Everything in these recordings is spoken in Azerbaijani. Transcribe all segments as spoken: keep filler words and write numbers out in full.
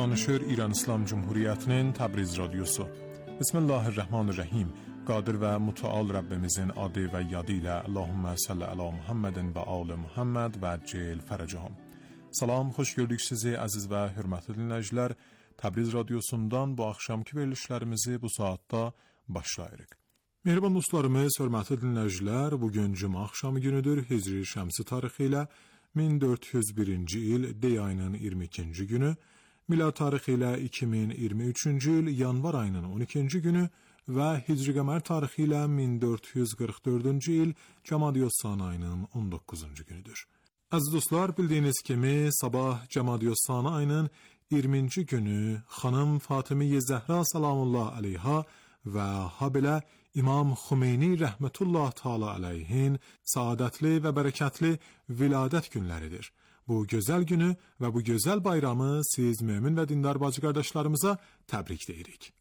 danışır İran İslam Cumhuriyeti'nin Təbriz Radyosu. Bismillahirrahmanirrahim. Qadir ve Müteal Rabbimizin adı ve yadıyla Allahümme salli ala Muhammedin ve ali Muhammed ve cel feracahum. Salam, hoş gördük sizi aziz ve hürmetli dinleyiciler. Təbriz Radyosu'ndan bu akşamki verilişlerimizi bu saatte başlayırıq. Mehriban dostlarımız, hürmetli dinleyiciler, bugün Cuma akşamı günüdür. Hicri Şəmsi tarixi ilə min dörd yüz birinci il Dey ayının iyirmi ikinci günü, Milad tarixi ilə iki min iyirmi üçüncü il Yanvar ayının on ikinci günü ve Hicri Qəmər tarixi ilə min dörd yüz qırx dördüncü il Cəmadiyossan ayının on doqquzuncu günüdür. Aziz dostlar, bildiğiniz kimi sabah Cəmadiyossan ayının iyirminci günü xanım Fatımiye Zəhra salamullah aleyha ve habelə İmam Xümeyni rəhmətullah taala aleyhin saadətli ve bərəkətli viladət günləridir. Bu gözəl günü ve bu gözəl bayramı siz mümin ve dindar bacı qardaşlarımıza təbrik deyirik.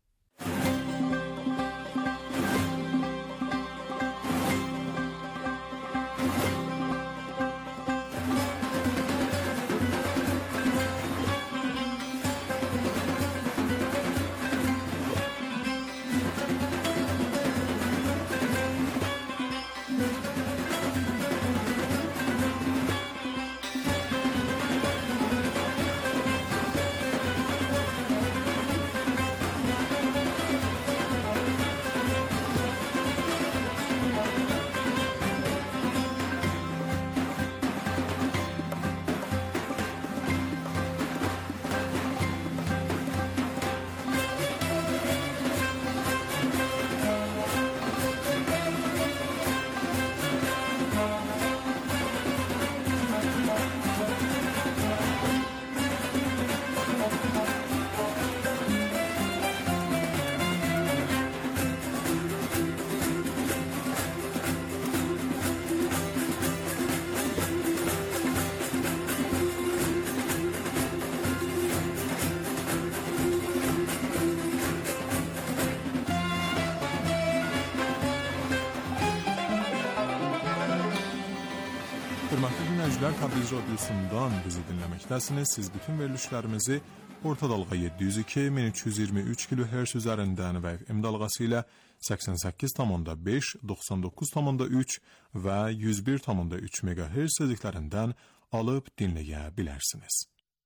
Hürmetli dinleyiciler, Təbriz Radyosu'ndan bizi dinlemektesiniz. Siz bütün verilişlerimizi orta dalga yedi yüz iki bin üç yüz yirmi üç kilohertz üzerinden ve F M dalgası ile seksen sekiz nokta beş, doksan dokuz nokta üç ve yüz bir nokta üç megahertz seziklerinden alıp dinleyebilirsiniz.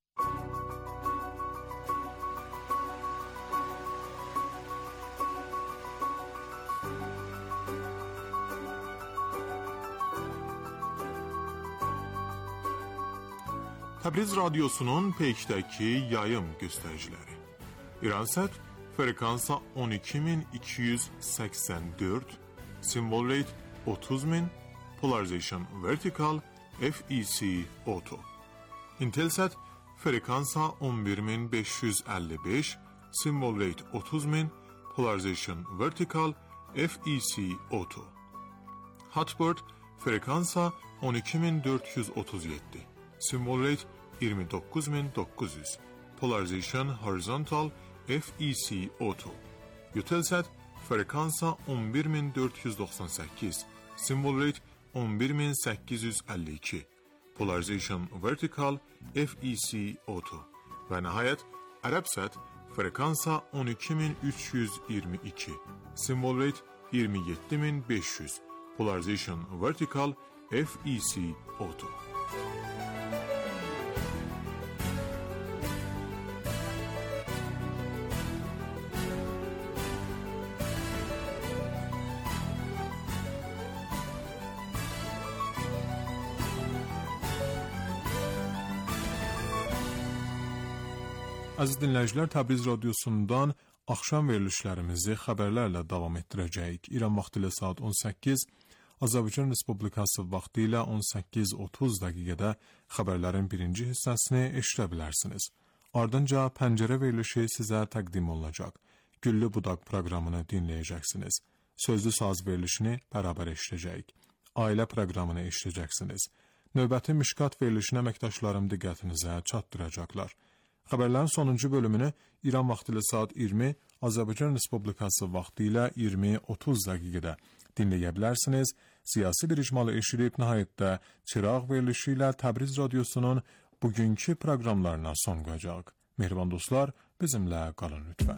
Təbriz Radyosu'nun pekteki yayım göstericileri. İransat frekansa on iki bin iki yüz seksen dört, symbol rate otuz bin, polarization vertical, F E C auto. Intelsat frekansa on bir bin beş yüz elli beş, symbol rate otuz bin, polarization vertical, F E C auto. Hotbird frekansa on iki bin dört yüz otuz yedi, symbol rate yirmi dokuz bin dokuz yüz, polarization horizontal, F E C auto. Eutelsat frekansa on bir bin dört yüz doksan sekiz, symbol rate on bir bin sekiz yüz elli iki, polarization vertical, F E C auto. Ve nihayet Arabsat frekansa on iki bin üç yüz yirmi iki, symbol rate yirmi yedi bin beş yüz, polarization vertical, F E C auto. Aziz dinləyicilər, Təbriz Radyosu'ndan akşam verilişlərimizi xəbərlərlə davam etdirəcəyik. İran vaxtı ilə saat on səkkiz, Azərbaycan Respublikası vaxtı ilə on səkkiz otuz dəqiqədə xəbərlərin birinci hissəsini eşidə bilərsiniz. Ardınca pəncərə verilişi sizə təqdim olunacaq. Güllü Budaq proqramını dinləyəcəksiniz. Sözlü saz verilişini bərabər eşidəcəyik. Ailə proqramını eşidəcəksiniz. Növbəti Mişkat verilişinə əməkdaşlarım diqqətinizə çatdıracaqlar. Xəbərlərin sonuncu bölümünü İran vaxtı ilə saat iyirmi, Azərbaycan Respublikası vaxtı ilə iyirmi otuz dəqiqədə dinləyə bilərsiniz. Siyasi bir icmalı eşidib nəhayətdə Çıraq verilişi ilə Təbriz Radyosu'nun bugünkü proqramlarına son qoyacaq. Mehriban dostlar, bizimle kalın lütfen.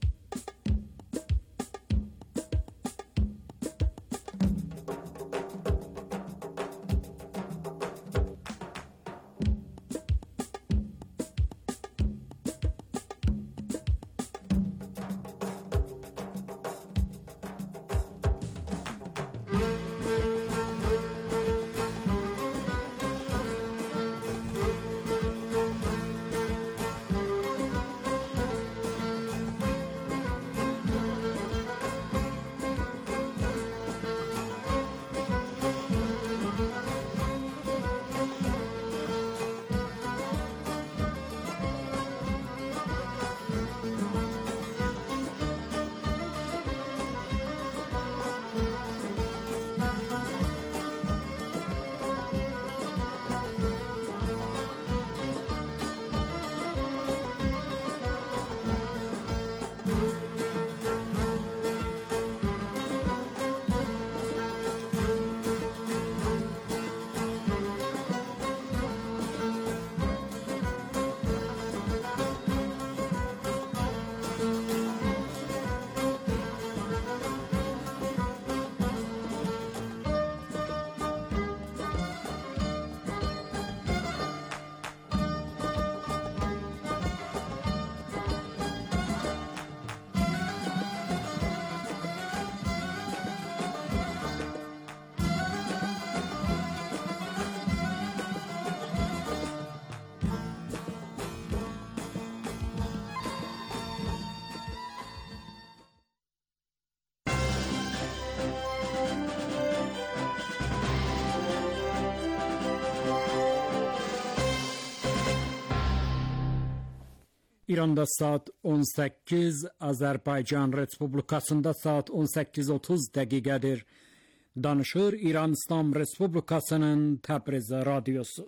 İranda saat on sekiz, Azərbaycan Respublikasında saat on sekiz otuz dəqiqədir. Danışır İran İslam Respublikasının Təbriz Radyosu.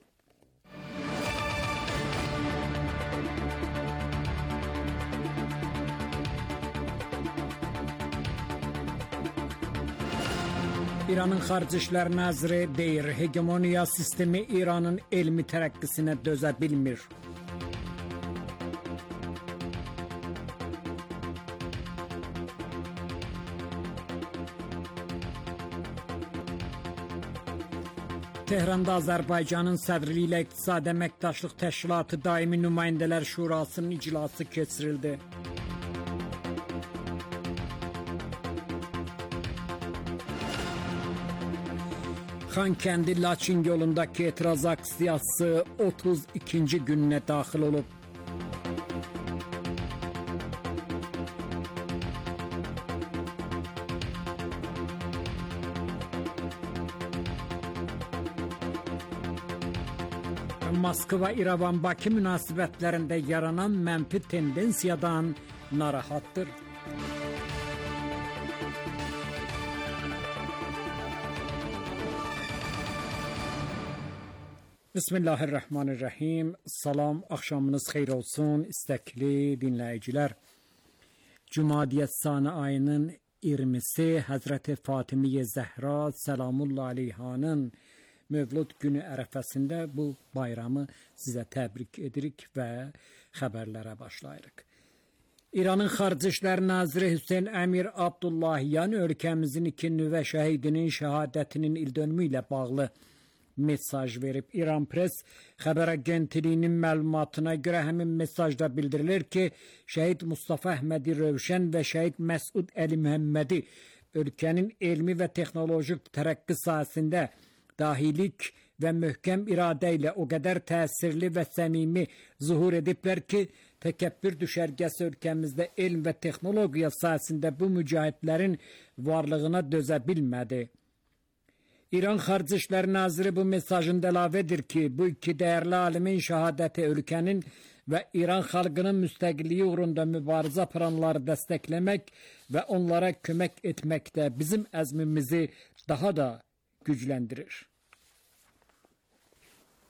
İranın Xarici İşlər Naziri deyir, hegemoniya sistemi İranın elmi tərəqqisinə dözə bilmir. Tehranda Azərbaycanın sədrliyi ilə İqtisadi Əməkdaşlıq Təşkilatı Daimi Nümayəndələr Şurasının iclası keçirildi. Xankəndi Laçin yolundakı etiraz aksiyası otuz ikinci gününə daxil olub. Moskva-İrəvan-Bakı münasibətlərində yaranan mənfi tendensiyadan narahatdır. Bismillahirrahmanirrahim. Salam, axşamınız xeyir olsun istəkli dinləyicilər. Cümadiyyət Sani ayının iyirmisi Həzrəti Fatimiyyə Zəhra Səlamullah Aleyhanın Mövlud günü ərəfəsində bu bayramı sizə təbrik edirik və xəbərlərə başlayırıq. İranın Xarici İşlər Naziri Hüseyn Əmir Abdullahiyan ölkəmizin iki nüvə şəhidinin şəhadətinin ildönümü ilə bağlı mesaj verib. İran Press xəbər agentliyinin məlumatına görə həmin mesajda bildirilir ki, şəhid Mustafa Əhmədi Rövşən və şəhid Məsud Əli Məhəmmədi ölkənin elmi və texnoloji tərəqqi sahəsində dahilik və möhkəm iradə ilə o qədər təsirli və səmimi zuhur ediblər ki, təkəbbür düşərgəsi ölkəmizdə elm və texnologiya sahəsində bu mücahidlərin varlığına dözə bilmədi. İran Xarici İşlər Naziri bu mesajında əlavə edir ki, bu iki dəyərli alimin şəhadəti ölkənin və İran xalqının müstəqilliyi uğrunda mübarizə aparanları dəstəkləmək və onlara kömək etməkdə bizim əzmimizi daha da gücləndirir.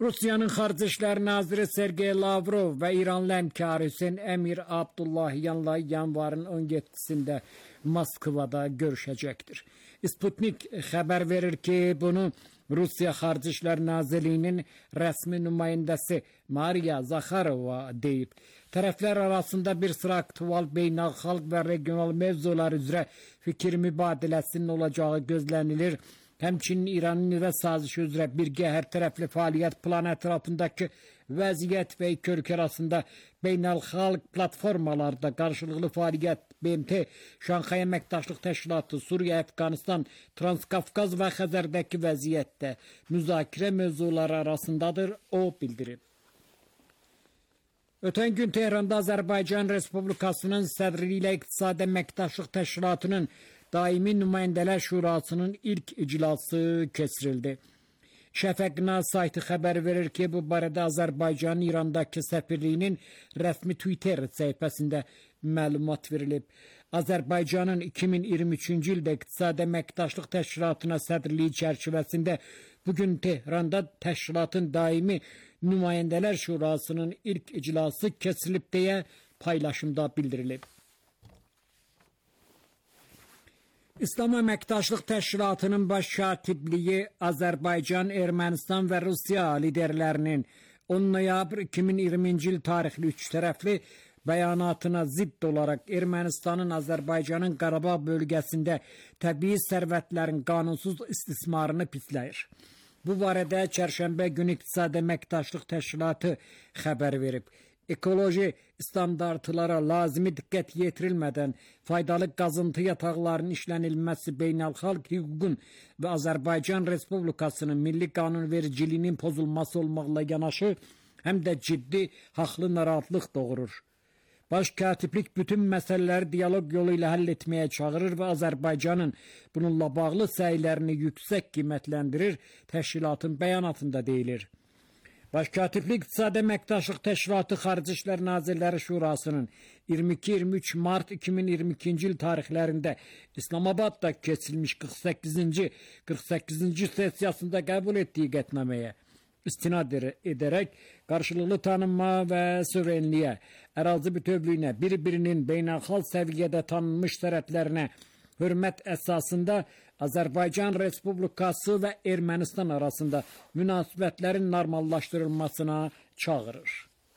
Rusya'nın Xarici İşlər Naziri Sergey Lavrov və İranlı həmkarı Hüseyn Əmir Abdullahiyanla yanvarın on yeddisində Moskvada görüşəcəkdir. Sputnik xəbər verir ki, bunu Rusiya Xarici İşlər Nazirliyinin rəsmi nümayəndəsi Mariya Zakharova deyib. Tərəflər arasında bir sıra aktual beynəlxalq və regional mövzular üzrə fikir mübadiləsinin olacağı gözlənilir. Həmçinin İranın nüvə sazişi üzrə birgə hər tərəfli fəaliyyət planı ətrafındakı vəziyyət və iki ölkə arasında beynəlxalq platformalarda qarşılıqlı fəaliyyət, B M T, Şanxay Əməkdaşlıq Təşkilatı, Suriya, Əfqanistan, Transkafqaz və Xəzərdəki vəziyyətdə müzakirə mövzuları arasındadır, o bildirib. Ötən gün Tehranda Azərbaycan Respublikasının sədrliyi ilə İqtisadi Əməkdaşlıq Təşkilatının Daimi Nümayəndələr Şurasının ilk iclası keçirildi. Şəfəqna saytı xəbər verir ki, bu barədə Azərbaycanın İrandakı səfirliyinin rəsmi Twitter səhifəsində məlumat verilib. Azərbaycanın iki min iyirmi üçüncü ildə İqtisadi Əməkdaşlıq Təşkilatına sədrliyi çərçivəsində bugün Tehranda təşkilatın Daimi Nümayəndələr Şurasının ilk iclası keçirilib deyə paylaşımda bildirilib. İslam Əməkdaşlıq Təşkilatının baş katibliyi Azərbaycan, Ermənistan və Rusiya liderlərinin on noyabr iki min iyirminci il tarixli üç tərəfli bəyanatına zidd olaraq Ermənistanın Azərbaycanın Qarabağ bölgəsində təbii sərvətlərin qanunsuz istismarını pisləyir. Bu barədə çərşənbə günü İqtisadi Əməkdaşlıq Təşkilatı xəbər verib. Ekoloji standartlara lazımi diqqət yetirilmədən faydalı qazıntı yataqlarının işlənilməsi beynəlxalq hüququn və Azərbaycan Respublikasının milli qanunvericiliyinin pozulması olmaqla yanaşı, həm də ciddi haqlı narahatlıq doğurur. Baş katiblik bütün məsələləri dialoq yolu ilə həll etməyə çağırır və Azərbaycanın bununla bağlı səylərini yüksək qiymətləndirir, təşkilatın bəyanatında deyilir. Başkatiblik İqtisadi Əməkdaşlıq Təşkilatı Xarici İşlər Nazirləri Şurasının iyirmi iki iyirmi üç mart iki min iyirmi ikinci il tarixlərində İslamabadda keçirilmiş qırx səkkizinci qırx səkkizinci sessiyasında qəbul etdiyi qətnaməyə istinad edərək qarşılıqlı tanınma və suverenliyə, ərazi bütövlüyünə, bir-birinin beynəlxalq səviyyədə tanınmış tərəflərinə hörmət əsasında Azərbaycan Respublikası və Ermənistan arasında münasibətlərin normallaşdırılmasına çağırır.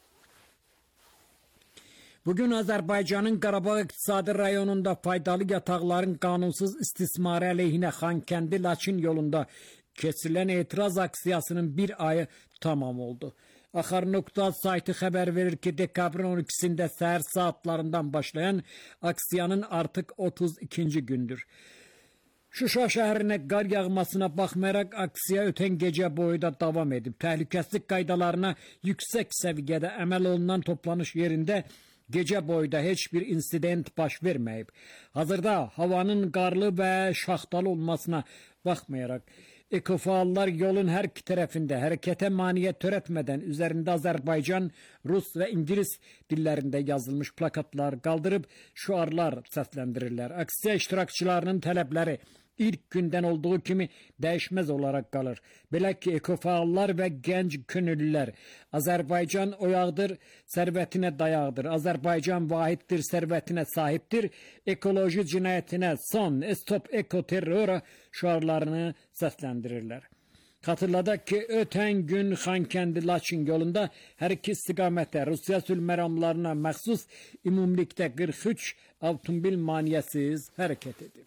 Bugün Azərbaycanın Qarabağ iqtisadi rayonunda faydalı yataqların qanunsuz istismarı əleyhinə Xankəndi Laçin yolunda keçirilən etiraz aksiyasının bir ayı tamam oldu. Axar nokta saytı xəbər verir ki, dekabrın on ikisində səhər saatlarından başlayan aksiyanın artıq otuz ikinci gündür. Şuşa şəhərinə qar yağmasına baxmayaraq aksiya ötən gecə boyu da davam edib. Təhlükəsizlik qaydalarına yüksək səviyyədə əməl olunan toplanış yerində gecə boyda heç bir insident baş verməyib. Hazırda havanın qarlı və şaxtalı olmasına baxmayaraq, ekofaallar yolun hər iki tərəfində hərəkətə maniyyət törətmədən üzərində Azərbaycan, Rus və İngilis dillərində yazılmış plakatlar qaldırıb şüarlar səsləndirirlər. Aksiya iştirakçılarının tələbləri ilk gündən olduğu kimi dəyişməz olaraq qalır. Belə ki, ekofaallar və gənc könüllülər Azərbaycan oyaqdır, sərvətinə dayaqdır. Azərbaycan vahiddir, sərvətinə sahibdir. Ekoloji cinayətinə son, stop ekoterrora şüarlarını səsləndirirlər. Xatırladaq ki, ötən gün Xankəndi Laçin yolunda hər iki istiqamətdə Rusiya sülhməramlarına məxsus ümumilikdə qırx üç avtomobil maneəsiz hərəkət edir.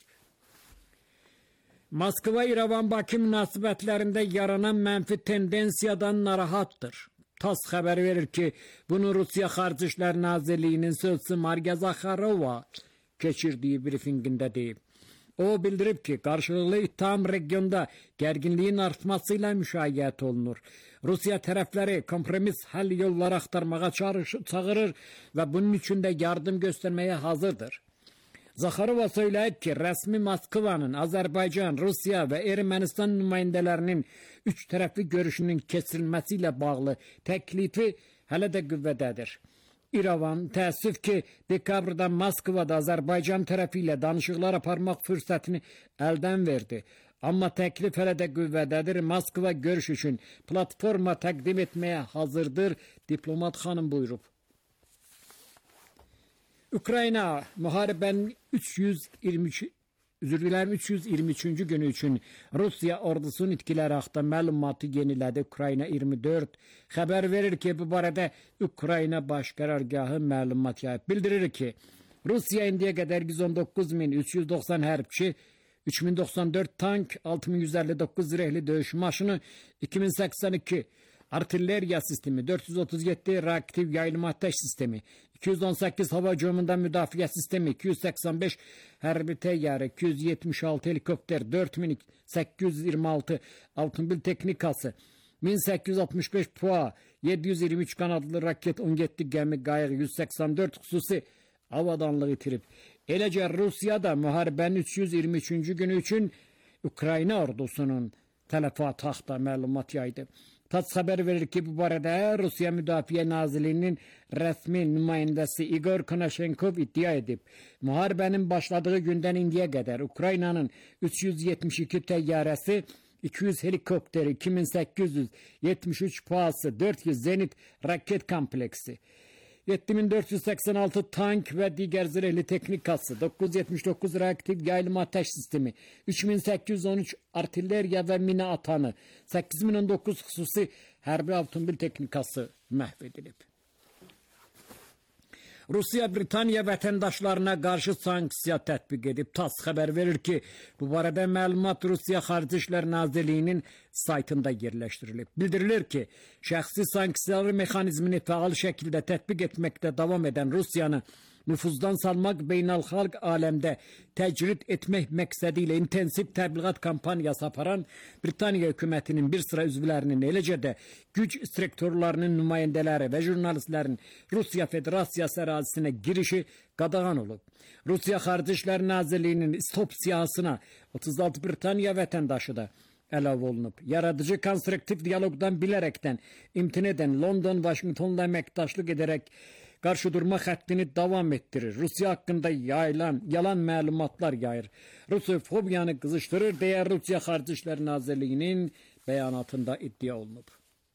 Moskva-İrəvan-Bakı münasibətlərində yaranan mənfi tendensiyadan narahatdır. TASS xəbər verir ki, bunu Rusiya Xarici İşlər Nazirliyinin sözçüsü Mariya Zakharova keçirdiyi brifinqində deyib. O bildirib ki, qarşılıqlı ittiham regionda gərginliyin artmasıyla müşayiət olunur. Rusiya tərəfləri kompromis həll yolları axtarmağa çağırır və bunun üçün də yardım göstərməyə hazırdır. Zakharova söyləyib ki, rəsmi Moskvanın Azərbaycan, Rusiya və Ermənistan nümayəndələrinin üç tərəfli görüşünün keçirilməsi ilə bağlı təklifi hələ də qüvvədədir. İrəvan təəssüf ki, dekabrda Moskvada Azərbaycan tərəfi ilə danışıqlar aparmaq fürsətini əldən verdi. Amma təklif hələ də qüvvədədir. Moskva görüş üçün platforma təqdim etməyə hazırdır, diplomat xanım buyurub. Ukrayna müharibənin üç yüz iyirmi üç Üzr dilərim, üç yüz iyirmi üçüncü günü üçün Rusiya ordusunun itkiləri haqda məlumatı yenilədi. Ukrayna iyirmi dörd xəbər verir ki, bu barədə Ukrayna baş qərargahı məlumat yayıb. Bildirir ki, Rusiya indiyə qədər yüz on doqquz min üç yüz doxsan hərbçi, üç min doxsan dörd tank, altı min yüz əlli doqquz zirehli döyüş maşını, iki min səksən iki artilleriya sistemi, dörd yüz otuz yeddi reaktiv yayılma ateş sistemi, iki yüz on səkkiz hava hücumundan müdafiə sistemi, iki yüz səksən beş hərbi təyyarə, iki yüz yetmiş altı helikopter, dörd min səkkiz yüz iyirmi altı avtomobil texnikası, min səkkiz yüz altmış beş P U A, yeddi yüz iyirmi üç qanadlı raket, on yeddi gəmi, qayıq, yüz səksən dörd xüsusi avadanlıq itirib. Eləcə Rusiyada müharibənin üç yüz iyirmi üçüncü günü üçün Ukrayna ordusunun tələfatı haqda məlumat yaydı. TASS xəbər verir ki, bu barədə Rusiya Müdafiə Nazirliyinin rəsmi nümayəndəsi Igor Konashenkov iddia edib. Müharibənin başladığı gündən indiyə qədər Ukraynanın üç yüz yetmiş iki təyyarəsi, iki yüz helikopteri, iki min səkkiz yüz yetmiş üç P U A-sı, dörd yüz zenit raket kompleksi, yeddi min dörd yüz səksən altı tank və digər zirehli texnikası, doqquz yüz yetmiş doqquz reaktiv yayılma ateş sistemi, üç min səkkiz yüz on üç artilleriya və mina atanı, səkkiz min on doqquz xüsusi hərbi avtomobil texnikası məhv edilib. Rusiya Britaniya vətəndaşlarına qarşı sanksiya tətbiq edib. TASS xəbər verir ki, bu barədə məlumat Rusiya Xarici İşlər Nazirliyinin saytında yerləşdirilib. Bildirilir ki, şəxsi sanksiyaları mexanizmini fəal şəkildə tətbiq etməkdə davam edən Rusiyanı nüfuzdan salmaq, beynəlxalq aləmdə təcrid etmək məqsədi ilə intensiv təbliğat kampaniyası aparan Britaniya hökumətinin bir sıra üzvlərinin, eləcə də güc strukturlarının nümayəndələri və jurnalistlərin Rusiya Federasiyası ərazisinə girişi qadağan olub. Rusiya Xarici İşlər Nazirliyinin stop siyahısına otuz altı Britaniya vətəndaşı da əlavə olunub. Yaradıcı konstruktiv dialoqdan bilərəkdən imtina edən London, Washingtonla əməkdaşlıq edərək qarşı durma xəttini davam etdirir. Rusiya haqqında yayılan, yalan məlumatlar yayır. Rusiyofobiyanı qızışdırır deyə Rusiya Xarici İşlər Nazirliyinin bəyanatında iddia olunub.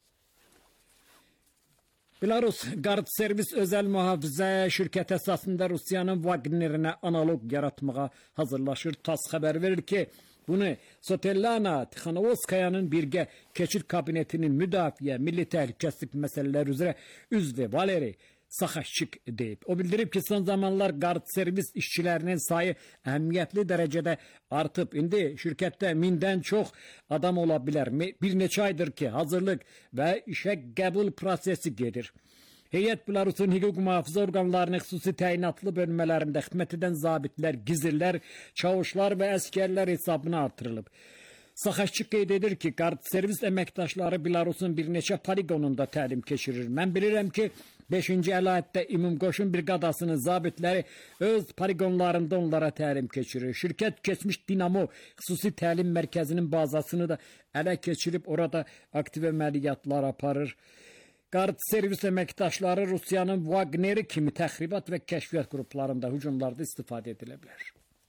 Belarus Qard Servis özəl mühafizə şirkəti əsasında Rusiyanın Wagnerinə analog yaratmağa hazırlaşır. TASS xəbər verir ki, bunu Sotelana Tixanovskayanın birgə keçid kabinetinin müdafiə, milli təhlükəsizlik məsələləri üzrə üzvü Valeri Saxaşçik deyib. O bildirib ki, son zamanlar Qard servis işçilərinin sayı əhəmiyyətli dərəcədə artıb. İndi şirkətdə mindən çox adam ola bilər. Bir neçə aydır ki, hazırlıq və işə qəbul prosesi gedir. Heyət Belarusun hüquq mühafizə orqanlarının xüsusi təyinatlı bölmələrində xidmət edən zabitlər, gizirlər, çavuşlar və əskərlər hesabına artırılıb. Saxaşçı qeyd edir ki, Qard servis əməkdaşları Belarusun bir neçə poligonunda təlim keçirir. Mən bilirəm ki, beşinci əlahətdə ümum qoşun briqadasının zabitləri öz poligonlarında onlara təlim keçirir. Şirkət keçmiş Dinamo xüsusi təlim mərkəzinin bazasını da ələ keçirib orada aktiv əməliyyatlar aparır. Qard servis əməkdaşları Rusiyanın Wagneri kimi təxribat və kəşfiyyat qruplarında hücumlarda istifadə edilə bilər.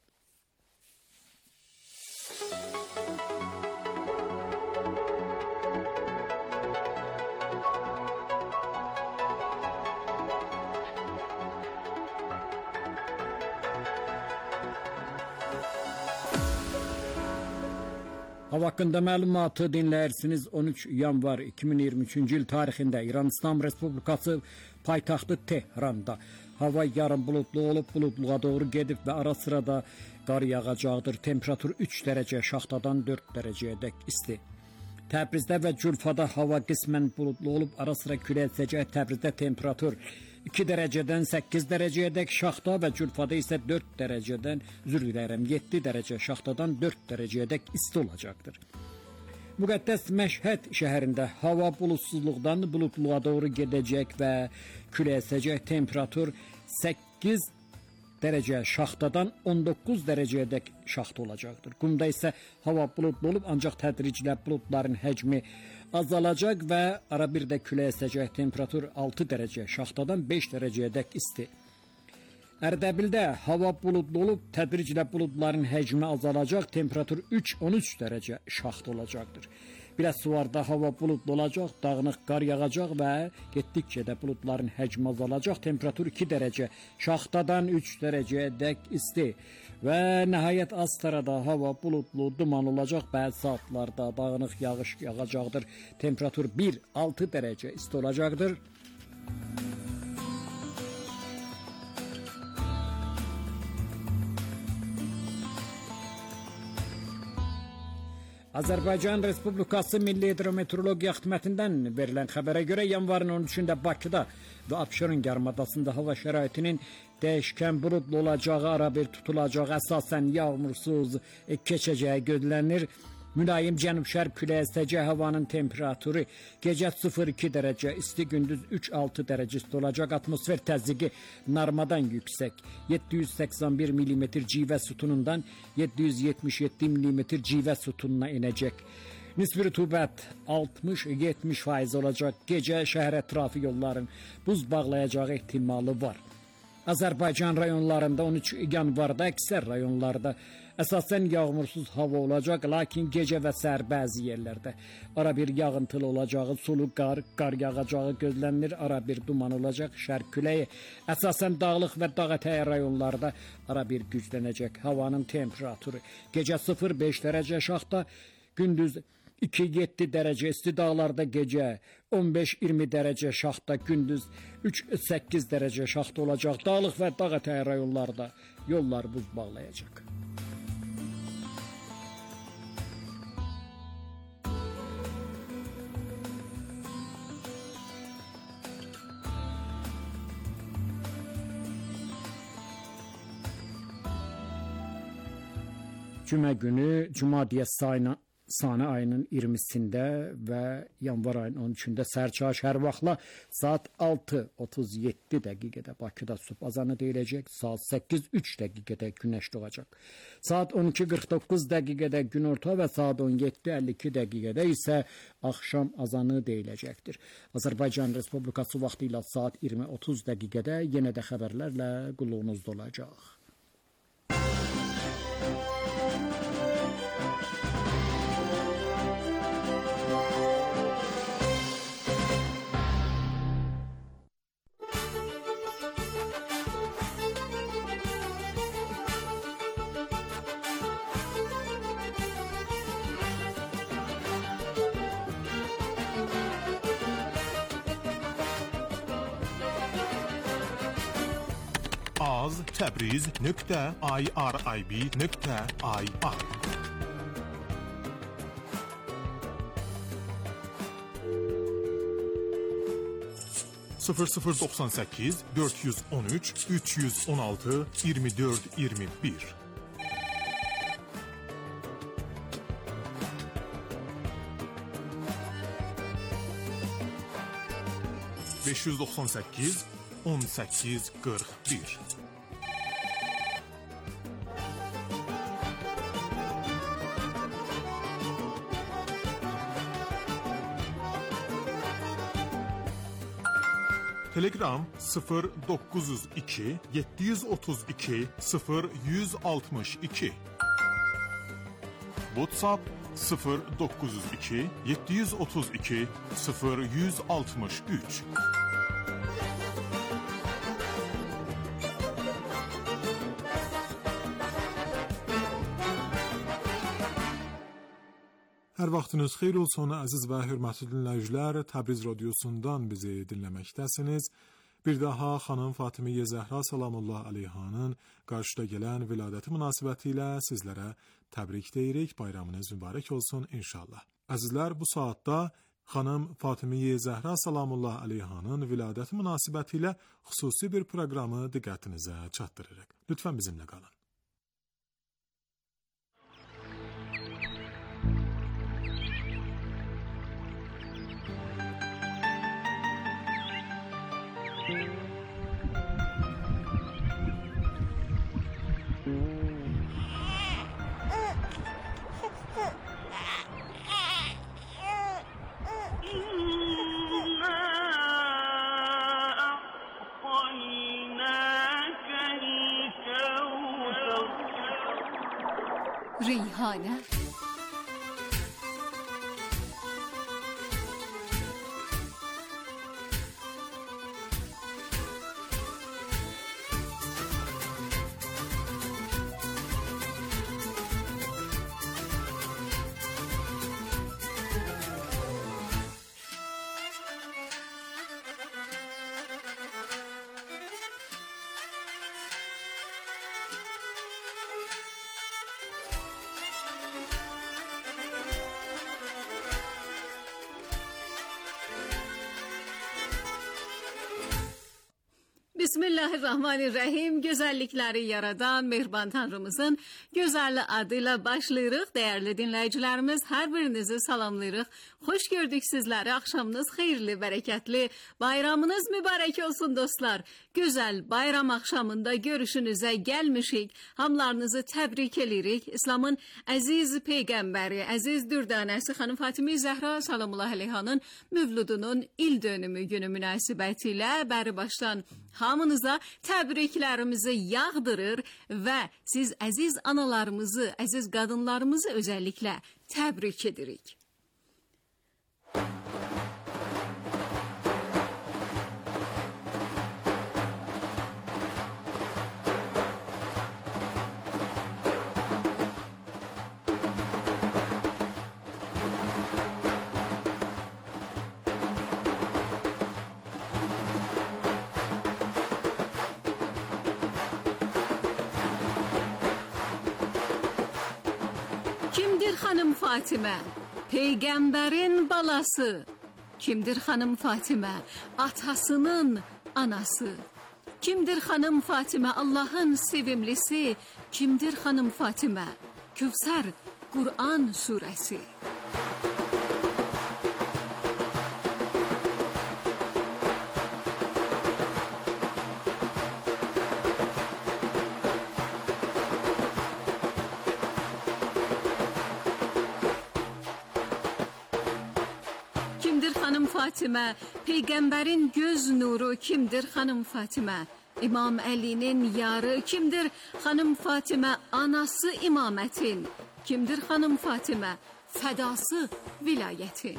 Hava hakkında məlumatı dinləyirsiniz. on üç yanvar iki min iyirmi üçüncü il tarixində İran İslam Respublikası paytaxtı Tehranda hava yarım bulutlu olub, bulutluğa doğru gedib və ara sırada qar yağacaqdır. Temperatur üç dərəcə, şaxtadan dörd dərəcəyədək isti. Təbrizdə və Culfada hava qismən bulutlu olub, ara sıra külək əsəcək. Təbrizdə temperatur iki dərəcədən səkkiz dərəcəyədək, Şaxta və Culfada isə dörd dərəcədən, üzr diləyirəm, yeddi dərəcə, Şaxtadan dörd dərəcəyədək isti olacaqdır. Müqəddəs Məşhəd şəhərində hava bulutsuzluqdan bulutluğa doğru gedəcək və külək əsəcək. Temperatur səkkiz dərəcə, Şaxtadan on doqquz dərəcəyədək şaxta olacaqdır. Qumda isə hava bulutlu olub, ancaq tədriclə bulutların həcmi azalacaq və ara bir də külək əsəcək. Temperatur altı dərəcə, Şaxtadan beş dərəcəyədək isti. Ərdəbildə hava buludlu olub, tədriclə buludların həcmi azalacaq, temperatur üç on üç dərəcə şaxta olacaqdır. Biləsuvarda hava buludlu olacaq, dağınıq qar yağacaq və getdikcə də buludların həcmi azalacaq, temperatur iki dərəcə şaxtadan üç dərəcəyə dək isti. Və nəhayət Astarada hava buludlu, duman olacaq, bəzi saatlarda dağınıq yağış yağacaqdır. Temperatur bir altı dərəcə isti olacaqdır. Azərbaycan Respublikası Milli Hidrometeorologiya Xidmətindən verilən xəbərə görə yanvarın on üçündə Bakıda və Abşeron yarımadasında hava şəraitinin dəyişkən buludlu olacağı, arabir tutulacağı, əsasən yağmursuz keçəcəyi gözlənilir. Mülayim cənub-şərq küləyi əsəcək, havanın temperaturu gecə sıfır iki dərəcə isti, gündüz üç altı dərəcə isti olacaq. Atmosfer təzyiqi normadan yüksək, yeddi yüz səksən bir millimetr civə sütunundan yeddi yüz yetmiş yeddi millimetr civə sütununa inəcək. Nisbi rütubət altmış yetmiş faiz olacaq. Gecə şəhər ətrafı yolların buz bağlayacağı ehtimalı var. Azərbaycan rayonlarında on üç yanvarda əksər rayonlarda əsasən yağmursuz hava olacaq, lakin gecə və səhər bəzi yerlərdə ara bir yağıntılı olacağı, sulu qar, qar yağacağı gözlənilir, ara bir duman olacaq, şərq küləyi əsasən dağlıq və dağətəyi rayonlarda ara bir güclənəcək. Havanın temperaturu gecə sıfır beş dərəcə şaxta, gündüz iki yeddi dərəcə isti, dağlarda gecə on beş iyirmi dərəcə şaxta, gündüz üç səkkiz dərəcə şaxta olacaq. Dağlıq və dağətəyi rayonlarda yollar buz bağlayacaq. Cümə günü Cumadiyə sayına Sani ayının iyirmisində və yanvar ayının on üçündə sərçaş hər vaxtla saat altı otuz yeddi dəqiqədə Bakıda sübh azanı deyiləcək, saat səkkiz üç dəqiqədə günəş doğacaq. Saat on iki qırx doqquz dəqiqədə günorta və saat on yeddi əlli iki dəqiqədə isə axşam azanı deyiləcəkdir. Azərbaycan Respublikası vaxtı ilə saat iyirmi otuz dəqiqədə yenə də xəbərlərlə qulluğunuzda olacaq. az təbriz nöqtə irib nöqtə ir sıfır sıfır doxsan səkkiz dörd yüz on üç üç yüz on altı iyirmi dörd iyirmi bir beş yüz doxsan səkkiz on səkkiz qırx bir Telegram sıfır doqquz yüz iki yeddi yüz otuz iki sıfır yüz altmış iki WhatsApp sıfır doqquz yüz iki yeddi yüz otuz iki sıfır yüz altmış üç Hər vaxtınız xeyir olsun, əziz və hörmətli dinləyicilər. Təbriz radiosundan bizi dinləməkdəsiniz. Bir daha xanım Fatimiyyə Zəhra salamullah aleyhanın qarşıda gələn viladəti münasibəti ilə sizlərə təbrik deyirik. Bayramınız mübarək olsun inşallah. Əzizlər, bu saatda xanım Fatimiyyə Zəhra salamullah aleyhanın viladəti münasibəti ilə xüsusi bir proqramı diqqətinizə çatdırırıq. Lütfən bizimlə qalın. إنا أعطيناك ریحانه. Bismillahirrahmanirrahim. Gözəllikləri yaradan mehriban Tanrımızın gözəl adıyla başlayırıq. Dəyərli dinləyicilərimiz, hər birinizi salamlayırıq. Xoş gördük sizləri. Axşamınız xeyirli, bərəkətli, bayramınız mübarək olsun dostlar. Gözəl bayram axşamında görüşünüzə gəlmişik. Hamlarınızı təbrik edirik. İslamın əziz peyğəmbəri, əziz dürdanəsi xanım Fatime Zəhra salamullah əleyhanın mövludunun il dönümü günü münasibətilə bəri başdan hamınıza təbriklərimizi yağdırır və siz əziz analarımızı, əziz qadınlarımızı özəlliklə təbrik edirik. Kimdir xanım Fatimə? Peyğəmbərin balası. Kimdir xanım Fatimə? Atasının anası. Kimdir xanım Fatimə? Allahın sevimlisi. Kimdir xanım Fatimə? Kövsər Qur'an surəsi. Fatimə, Peyğəmbərin göz nuru kimdir xanım Fatimə? İmam Əlinin yarı kimdir xanım Fatimə? Anası imamətin. Kimdir xanım Fatimə? Fədası vilayətin.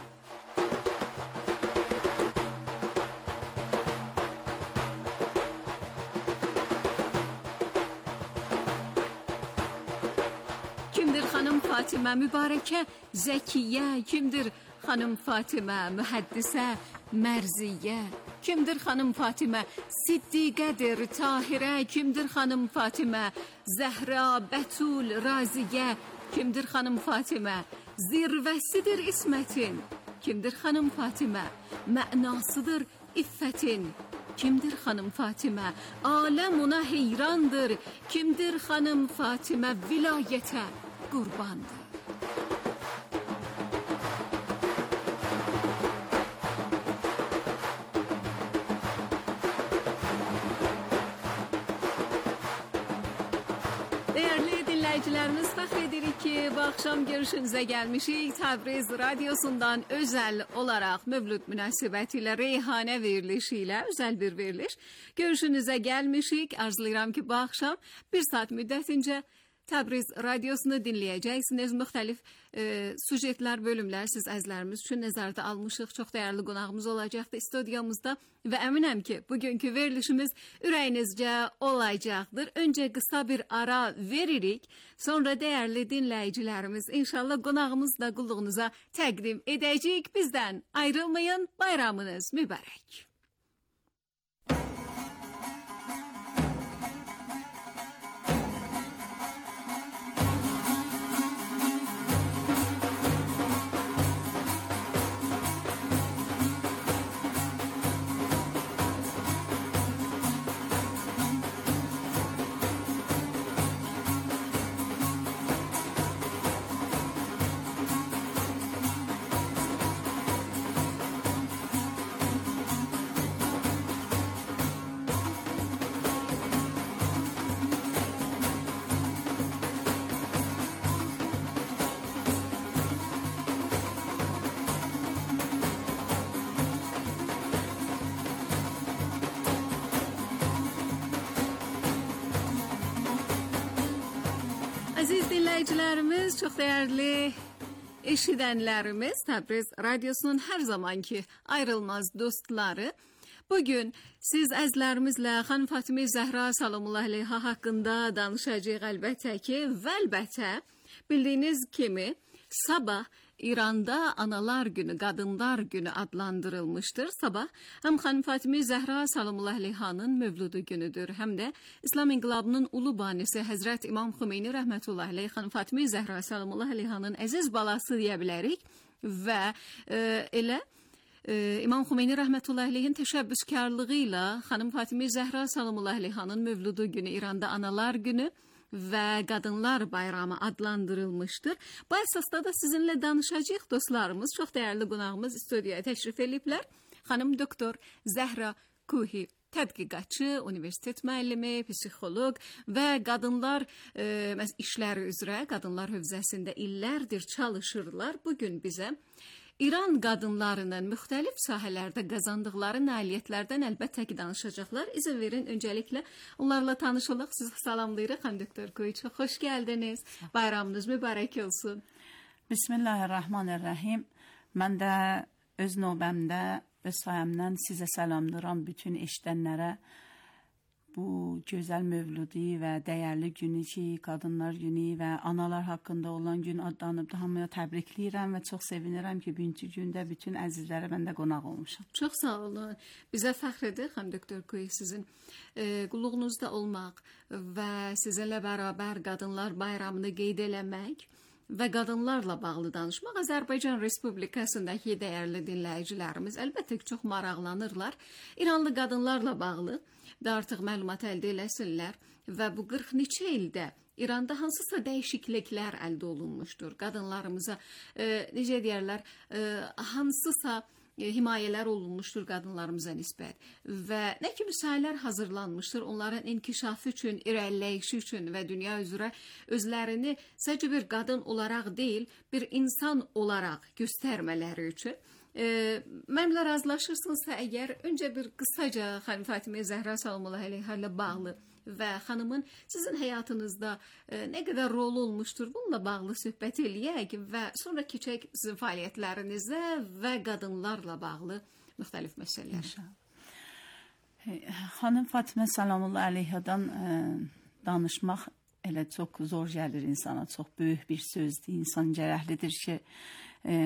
Kimdir xanım Fatimə? Mübarəkə Zəkiyə. Kimdir xanım Fatimə? Mühəddisə Mərziyə. Kimdir xanım Fatimə? Siddiqədir Tahirə. Kimdir xanım Fatimə? Zəhra Bətul Raziyə. Kimdir xanım Fatimə? Zirvəsidir İsmətin. Kimdir xanım Fatimə? Mənasıdır iffətin. Kimdir xanım Fatimə? Aləm ona heyrandır. Kimdir xanım Fatimə? Vilayətə qurbandır. Değerli dinləyicilərimiz, fəxr edirik ki, bu axşam görüşünüzə gəlmişik. Təbriz radiosundan özəl olaraq Mövlud münasibətilə Reyhanə verilişi ilə özəl bir veriliş. Görüşünüzə gəlmişik. Arzulayıram ki, bu axşam bir saat müddətincə Təbriz radiosunu dinləyəcəksiniz. Müxtəlif e, sujetlər, bölümlər siz əzlərimiz üçün nəzərdə almışıq. Çox dəyərli qonağımız olacaqdı studiyamızda və əminəm ki, bugünkü verilişimiz ürəyinizcə olacaqdır. Öncə qısa bir ara veririk, sonra dəyərli dinləyicilərimiz inşallah qonağımız da qulluğunuza təqdim edəcəyik. Bizdən ayrılmayın, bayramınız mübarək. Aziz dinləyicilərimiz, çox dəyərli eşidənlərimiz, Təbriz Radiosunun hər zamanki ayrılmaz dostları, bugün siz əzizlərimizlə xanım Fatimə Zəhra salamullah əleyha haqqında danışacağıq əlbəttə ki, və əlbəttə bildiyiniz kimi sabah İranda Analar Günü, Qadınlar Günü adlandırılmışdır. Sabah həm xanım Fatimə Zəhra salamullah əleyhanın mövludu günüdür, həm də İslam İnqilabının ulu banisi Həzrət İmam Xümeyni rəhmətullah əleyh xanım Fatimə Zəhra salamullah əleyhanın əziz balası deyə bilərik və e, elə e, İmam Xümeyni rəhmətullah əleyhin təşəbbüskarlığı ilə xanım Fatimə Zəhra salamullah əleyhanın mövludu günü İranda Analar Günü və Qadınlar Bayramı adlandırılmışdır. Bu əsasda da sizinlə danışacağıq dostlarımız. Çox dəyərli qonağımız studiyaya təşrif ediblər. Xanım doktor Zəhra Kuhi, tədqiqatçı, universitet müəllimi, psixoloq və qadınlar e, işləri üzrə qadınlar hövzəsində illərdir çalışırlar. Bugün bizə İran qadınlarının müxtəlif sahələrdə qazandıqları nailiyyətlərdən əlbəttə ki danışacaqlar. İzin verin öncəliklə onlarla tanışalım. Sizi salamlayırıq. Xanım doktor Kuhi, çox xoş gəldiniz. Bayramınız mübarək olsun. Bismillahirrahmanirrahim. Mən də öz növbəmdə, öz sayəmdən sizə salamlayıram bütün eşidənlərə. Bu gözəl mövludi və dəyərli günü ki, Qadınlar Günü və analar haqqında olan gün adlanıbdır. Hamıya təbrikləyirəm və çox sevinirəm ki, bugünkü gündə bütün əzizlərə mən də qonaq olmuşam. Çox sağ olun. Bizə fəxr edir, xanım doktor Kuhi, sizin e, qulluğunuzda olmaq və sizinlə bərabər Qadınlar Bayramını qeyd eləmək və qadınlarla bağlı danışmaq. Azərbaycan Respublikasındakı dəyərli dinləyicilərimiz əlbəttə ki, çox maraqlanırlar. İranlı qadınlarla bağlı da artıq məlumat əldə eləsinlər və bu qırx neçə ildə İranda hansısa dəyişikliklər əldə olunmuşdur. Qadınlarımıza e, necə deyərlər, e, hansısa e, himayələr olunmuşdur qadınlarımıza nisbət və nə kimi sahələr hazırlanmışdır onların inkişafı üçün, irəliləyişi üçün və dünya üzrə özlərini sadəcə bir qadın olaraq deyil, bir insan olaraq göstərmələri üçün. E, mənimlə razılaşırsınızsa əgər öncə bir qısaca xanım Fatimə Zəhra salamullah əleyha ilə bağlı və xanımın sizin həyatınızda e, nə qədər rolu olmuşdur bununla bağlı söhbət eləyək və sonra keçək sizin fəaliyyətlərinizə və qadınlarla bağlı müxtəlif məsələlər. Xanım Fatimə salamullah əleyhadan e, danışmaq elə çox zor gəlir insana, çox böyük bir sözdür. İnsan cərəhlidir ki, e,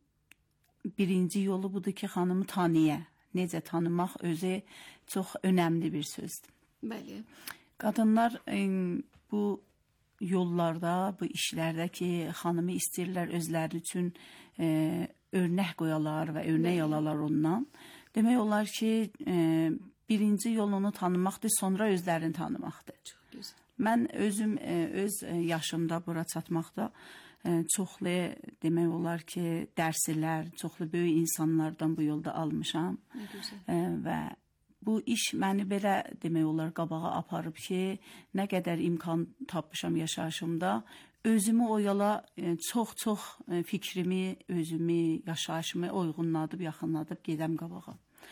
birinci yolu budur ki, xanımı tanıya. Necə tanımaq özü çox önəmli bir sözdür. Bəli. Qadınlar e, bu yollarda, bu işlərdə ki, xanımı istəyirlər özləri üçün e, örnək qoyalar və örnək alalar ondan. Demək olar ki, e, birinci yolunu tanımaqdır, sonra özlərini tanımaqdır. Çox gözəl. Mən özüm e, öz yaşımda bura çatmaqda e, çoxlu demək olar ki, dərslər, çoxlu böyük insanlardan bu yolda almışam. E, və bu iş məni belə demək olar qabağa aparıb ki, nə qədər imkan tapmışam yaşayışımda, özümü o yola çox-çox e, fikrimi, özümü, yaşayışımı uyğunladıb, yaxınladıb gedəm qabağa.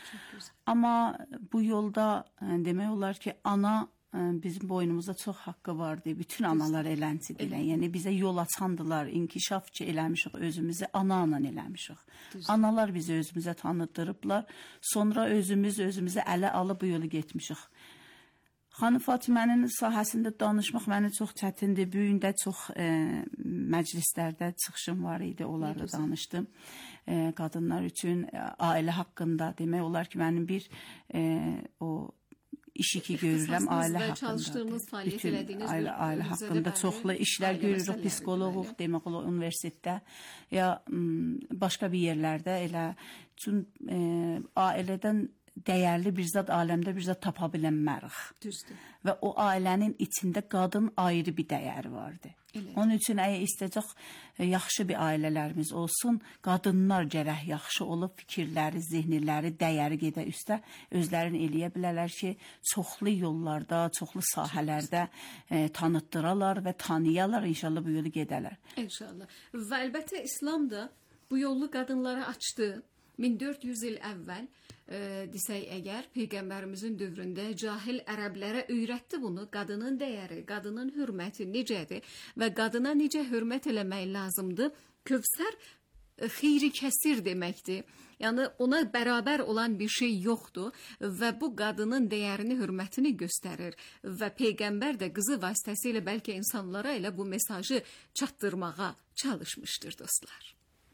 Amma bu yolda e, demək olar ki, ana bizim boynumuzda çox haqqı vardı. Bütün analar eləncidirlər. Yəni bizə yol açandılar, inkişaf ki eləmişik özümüzü, ana-ana eləmişik. Düzdür. Analar bizi özümüzə tanıdırıblar. Sonra özümüz özümüzə ələ alıb bu yolu getmişik. Xanım Fatimənin sahəsində danışmaq mənə çox çətindir. Bu gün də çox e, məclislərdə çıxışım var idi, onlarla danışdım. E, qadınlar üçün e, ailə haqqında demək olar ki, mənim bir e, o işi ki görürəm ailə haqqında. Bütün ailə, ailə haqqında çoxlu işlər görürük, psixoloq, demək olar universitetdə ya başqa bir yerlərdə elə üçün e, ailədən dəyərli bir zat aləmdə bir zat tapa bilənmərik. Düzdür. Və o ailənin içində qadın ayrı bir dəyəri vardı. Elə. Onun üçün əgər istəyəcək yaxşı bir ailələrimiz olsun, qadınlar gərək yaxşı olub fikirləri, zehniləri, dəyəri gedə üstə özlərini eləyə bilərlər ki, çoxlu yollarda, çoxlu sahələrdə e, tanıtdıralar və tanıyalar, inşallah bu yolu gedələr. İnşallah. Və əlbəttə İslam da bu yolu qadınlara açdı. min dörd yüz il əvvəl e, desək əgər Peyğəmbərimizin dövründə cahil ərəblərə öyrətdi bunu, qadının dəyəri, qadının hörməti necədir və qadına necə hörmət eləmək lazımdır. Kövsər xeyri kəsir deməkdir. Yəni ona bərabər olan bir şey yoxdur və bu qadının dəyərini, hörmətini göstərir və Peyğəmbər də qızı vasitəsilə bəlkə insanlara elə bu mesajı çatdırmağa çalışmışdır dostlar.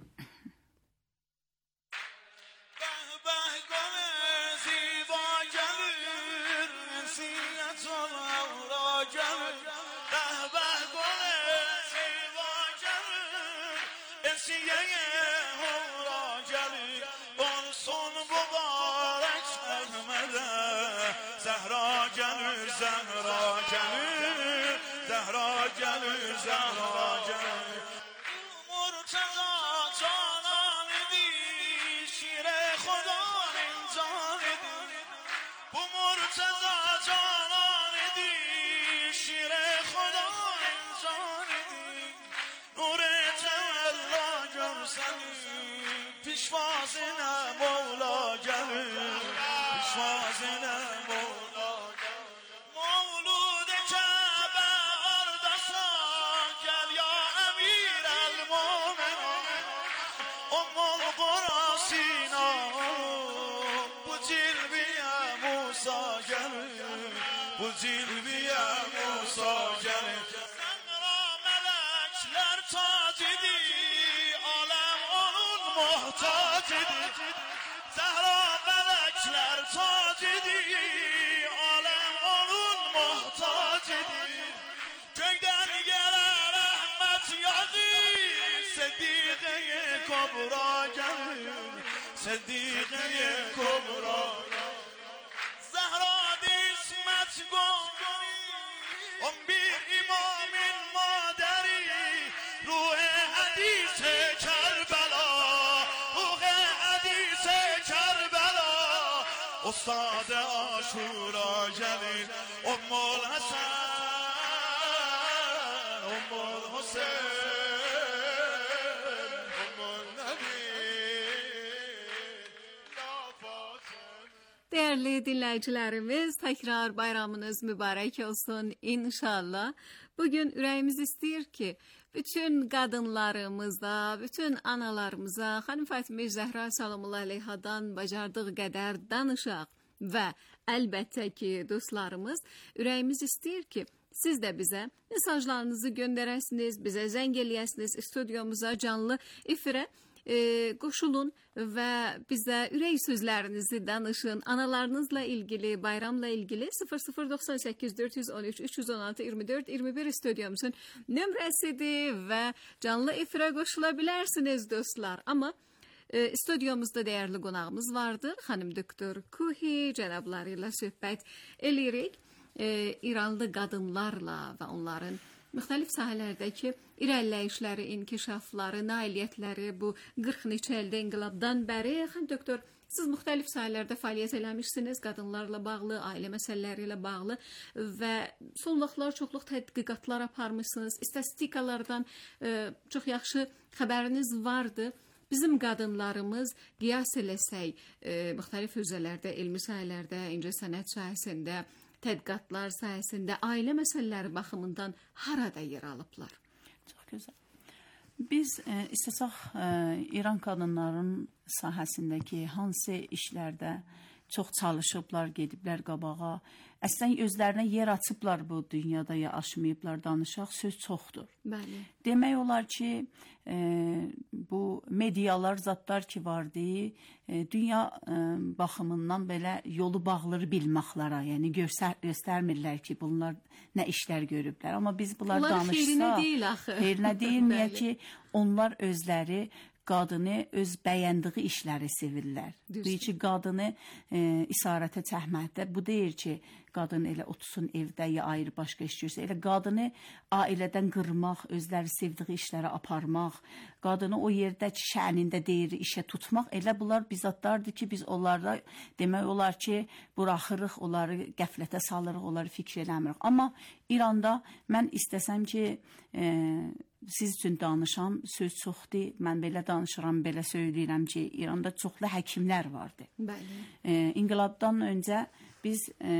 Zehra gelir, Zehra gelir, Zehra gelir, Zehra gelir. Murtaza canan idi, şire Khudaning can idi. Bu Murtaza canan idi, şire Khudaning can idi. Nur-i tevella görseni, pişvazine Mevla gelir, pişvazine Mevla. Bu cilviye Musa gelir. Zehra melekler tacidi, alem onun muhtacidi. Zehra melekler tacidi, alem onun muhtacidi. Köyden gelen rahmet yazı, Seddiqe-i Kubra gelir, Seddiqe-i Kubra. On bir imamın maderi, ruh-i hadis-i Kerbela, ruh-i hadis-i Kerbela. Ustad-ı Aşura gelir, Ummul Hasan, Ummul Hüseyin, Ummul Nebi. Değerli dinləyicilərimiz, təkrar bayramınız mübarək olsun inşallah. Bugün ürəyimiz istəyir ki, bütün qadınlarımıza, bütün analarımıza, xanım Fatimə Zəhra sallallahu əleyhadan bacardığı qədər danışaq və əlbəttə ki, dostlarımız, ürəyimiz istəyir ki, siz də bizə mesajlarınızı göndərəsiniz, bizə zəng eləyəsiniz, studiyamıza canlı efirə E, qoşulun və bizə ürək sözlərinizi danışın. Analarınızla ilgili, bayramla ilgili sıfır sıfır doxsan səkkiz dörd yüz on üç üç yüz on altı iyirmi dörd iyirmi bir stüdyomuzun nömrəsidir və canlı efirə qoşula bilərsiniz dostlar. Amma e, stüdyomuzda dəyərli qonağımız vardır. Xanım doktor Kuhi cənabları ilə söhbət eləyirik. E, İranlı qadınlarla və onların müxtəlif sahələrdəki irəliləyişləri, inkişafları, nailiyyətləri bu qırx neçə ildə inqilabdan bəri. Xanım doktor, siz müxtəlif sahələrdə fəaliyyət eləmişsiniz, qadınlarla bağlı, ailə məsələləri ilə bağlı və son vaxtlar çoxluq tədqiqatlar aparmışsınız. İstatistikalardan e, çox yaxşı xəbəriniz vardı. Bizim qadınlarımız qiyas eləsək, e, müxtəlif hövzələrdə, elmi sahələrdə, incəsənət sahəsində, tədqiqatlar sayəsində ailə məsələləri baxımından harada yer alıblar? Çox gözəl. Biz e, istəsək e, İran qadınların sahəsindəki hansı işlərdə çox çalışıblar, gediblər qabağa, əslən özlərinə yer açıblar bu dünyada ya aşmayıblar, danışaq, söz çoxdur. Bəli. Demək olar ki, e, bu medialar, zatlar ki vardı, e, dünya e, baxımından belə yolu bağları bilməklara, yəni göstər göstərmirlər ki, bunlar nə işlər görüblər. Amma biz bunlar Onların danışsa, xeyrinə deyil axı. Xeyrinə deyil, niyə ki, onlar özləri qadını öz bəyəndiyi işləri sevirlər. Deyir ki, qadını e, isarətə çəkməkdə, bu deyir ki, qadın elə otursun evdə ya ayrı başqa işləyirsə, elə qadını ailədən qırmaq, özləri sevdiyi işləri aparmaq, qadını o yerdə ki, şənində deyir, işə tutmaq, elə bunlar bizatlardır ki, biz onlarda demək olar ki, buraxırıq, onları qəflətə salırıq, onları fikir eləmirik. Amma İranda mən istəsəm ki, e, siz üçün danışam, söz çoxdur. Mən belə danışıram, belə söyləyirəm ki, İranda çoxlu həkimlər vardı. Bəli. E, İnqilabdan öncə biz e,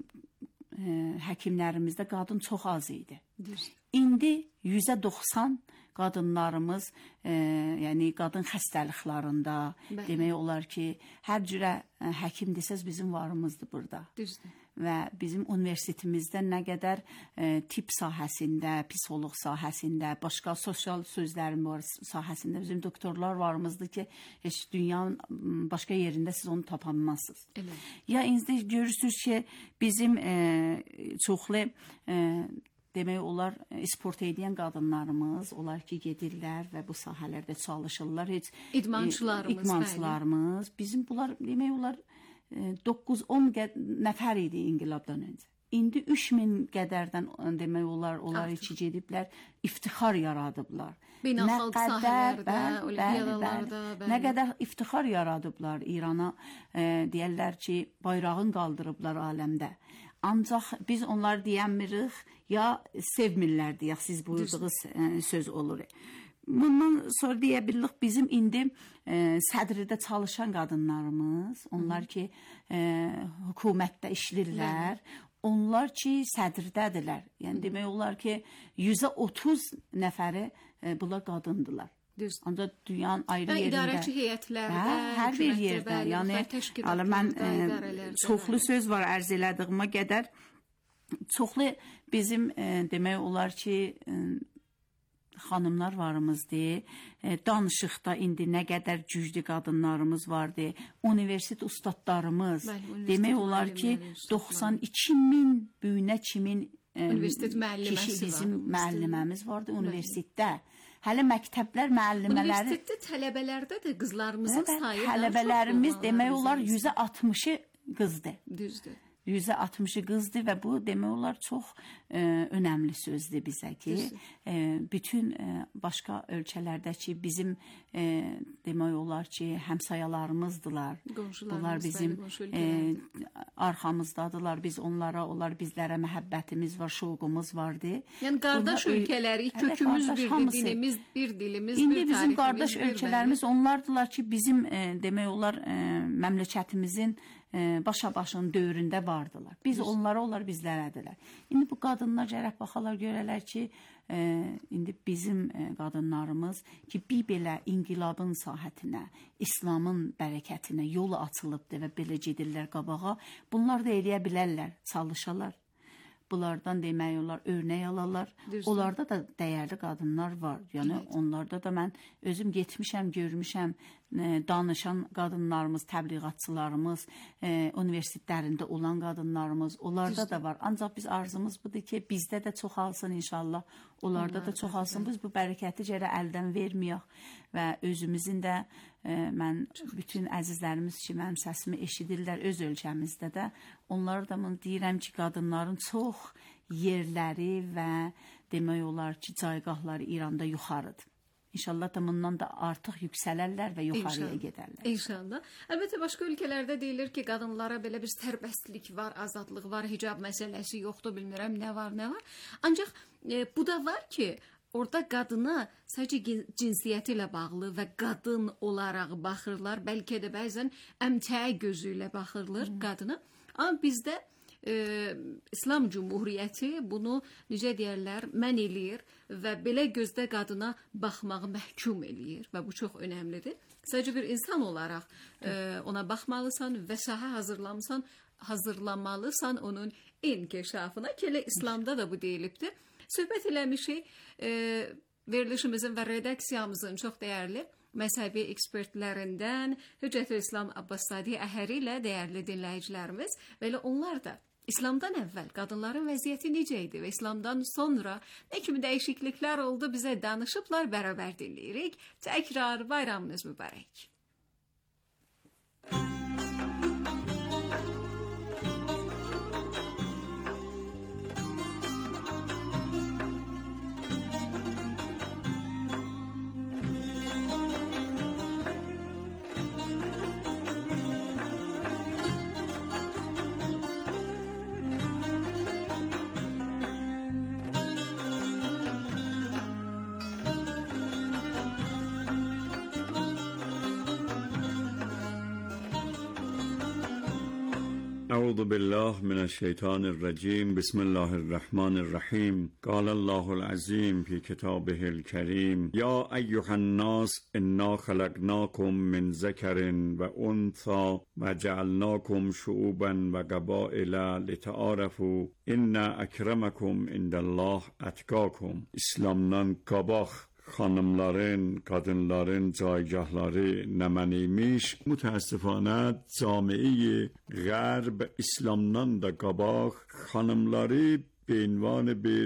e, həkimlərimizdə qadın çox az idi. Düz. İndi yüzdə doxsan qadınlarımız, e, yəni qadın xəstəliklərində, Bəli. demək olar ki, hər cürə e, həkim desəz bizim varımızdır burada. Düzdür. Və bizim universitetimizdə nə qədər e, tibb sahəsində, psixoloq sahəsində, başqa sosial sözlərin var sahəsində bizim doktorlar varımızdır ki, heç dünyanın başqa yerində siz onu tapanmazsınız. Elə. Ya indi görürsüz ki, bizim e, çoxlu e, demək olar sport edən qadınlarımız, onlar ki gedirlər və bu sahələrdə çalışırlar. Heç İdmançılarımız, e, idmançılarımız, bizim bunlar demək olar doqquz on nəfər idi inqilabdan öncə. İndi üç min qədərdən demək olar, onlar içi gediblər, iftixar yaradıblar. Beynəlxalq sahələrdə, bəli, olimpiadalarda, bəli, bəli. nə qədər iftixar yaradıblar İrana, e, deyərlər ki, bayrağını qaldırıblar aləmdə. Ancaq biz onlar deyəmirik, ya sevmirlər deyək, siz buyurduğunuz e, söz olur. Bundan sonra deyə bilirik, bizim indi e, sədrdə çalışan qadınlarımız, onlar ki e, hökumətdə işlirlər, onlar ki sədrdədirlər. Yəni demək olar ki yüzdə otuz nəfəri e, bunlar qadındılar. Düz. Ancaq dünyanın ayrı Və yerində. idarəçi heyətlərdə, hə, hər bir hökumətdə, yerdə. bəli, Yəni müxtəlif təşkilatlarda, hələ mən e, idarələrdə, çoxlu bəli. söz var ərz elədiyimə qədər. Çoxlu bizim e, demək olar ki e, xanımlar varımızdır. E, danışıqda indi nə qədər güclü qadınlarımız vardı. Universitet ustadlarımız. Bəli, Demək olar ki müəllimləri, doxsan iki min büyünə kimin e, Universitet müəlliməsi kişi bizim var. müəlliməmiz vardı universitetdə. Hələ məktəblər müəllimələri Universitetdə tələbələrdə də qızlarımızın Bəli, sayı tələbələrimiz daha çox demək olmalıdır olar bizim. yüzdə altmışı qızdır. Düzdür. yüzdə altmışı qızdır və bu demək olar çox e, önəmli sözdür bizə ki, e, bütün e, başqa ölkələrdəki bizim e, demək olar ki, həmsayalarımızdılar. Qonşularımız, Bunlar bizim bəli, qonşu e, ölkələrdir. arxamızdadılar. Biz onlara, onlar bizlərə məhəbbətimiz var, şoğumuz vardı. Yəni qardaş Bunlar- ölkələri, Evet, kökümüz qardaş bir, hamısı. dinimiz bir, dilimiz İndi bir, bizim tariximiz qardaş bir, ölkələrimiz onlardılar ki, bizim e, demək olar e, məmləkətimizin e, başa-başın dövründə vardılar. Biz onlara, onlar bizlərədilər. İndi bu qadınlar gərək baxalar görələr ki, e, indi bizim e, qadınlarımız ki, bir belə inqilabın sahətinə, İslamın bərəkətinə yolu açılıbdır və belə gedirlər qabağa. Bunlar da eləyə bilərlər, çalışarlar. Bunlardan demək olar, örnək alarlar. Düzdür. Onlarda da dəyərli qadınlar var. Yəni evet. Onlarda da mən özüm getmişəm, görmüşəm, e, danışan qadınlarımız, təbliğatçılarımız, e, universitetlərində olan qadınlarımız, onlarda Düzdür. Da var. Ancaq biz arzumuz budur ki, bizdə də çoxalsın inşallah. Onlarda Onlar da çoxalsın. Biz bu bərəkəti gərək əldən verməyək və özümüzün də e, mən bütün əzizlərimiz ki, mənim səsimi eşidirlər öz ölkəmizdə də. Onlara da mən deyirəm ki, qadınların çox yerləri və demək olar ki, caygahları İranda yuxarıdır. İnşallah da bundan da artıq yüksələrlər və yuxarıya İnşallah. Gedərlər. İnşallah. Əlbəttə başqa ölkələrdə deyilir ki, qadınlara belə bir sərbəstlik var, azadlıq var, hicab məsələsi yoxdur, bilmirəm nə var, nə var. Ancaq e, bu da var ki, orada qadına sadəcə cinsiyyəti ilə bağlı və qadın olaraq baxırlar, bəlkə də bəzən əmtəə gözü ilə baxırlar qadına. Amma bizdə e, İslam Cümhuriyyəti bunu necə deyərlər, mən eləyir və belə gözdə qadına baxmağı məhkum eləyir və bu çox önəmlidir. Sadəcə bir insan olaraq e, ona baxmalısan və sahə hazırlamısan, hazırlamalısan onun inkişafına ki, elə İslamda da bu deyilibdir. Söhbət eləmişik e, verilişimizin və redaksiyamızın çox dəyərli məzhəbi ekspertlərindən Hüccətül İslam Abbasadi Əhəri ilə dəyərli dinləyicilərimiz və elə onlar da İslamdan əvvəl qadınların vəziyyəti necə idi və İslamdan sonra nə kimi dəyişikliklər oldu bizə danışıblar, bərabər dinləyirik. Təkrar bayramınız mübarək. اعوذ بالله من الشیطان الرجیم بسم الله الرحمن الرحیم قال الله العظیم فی کتابه الکریم یا ایها الناس انا خلقناکم من ذکر و انثی و جعلناکم شعوبا و قبائل لتعارفوا ان اکرمکم عند الله اتقاکم. İslamdan qabaq xanımların, qadınların caygahları nəməniymiş. Mütəəssifənə camiyi Qərb İslamdan da qabaq xanımları beinvan bir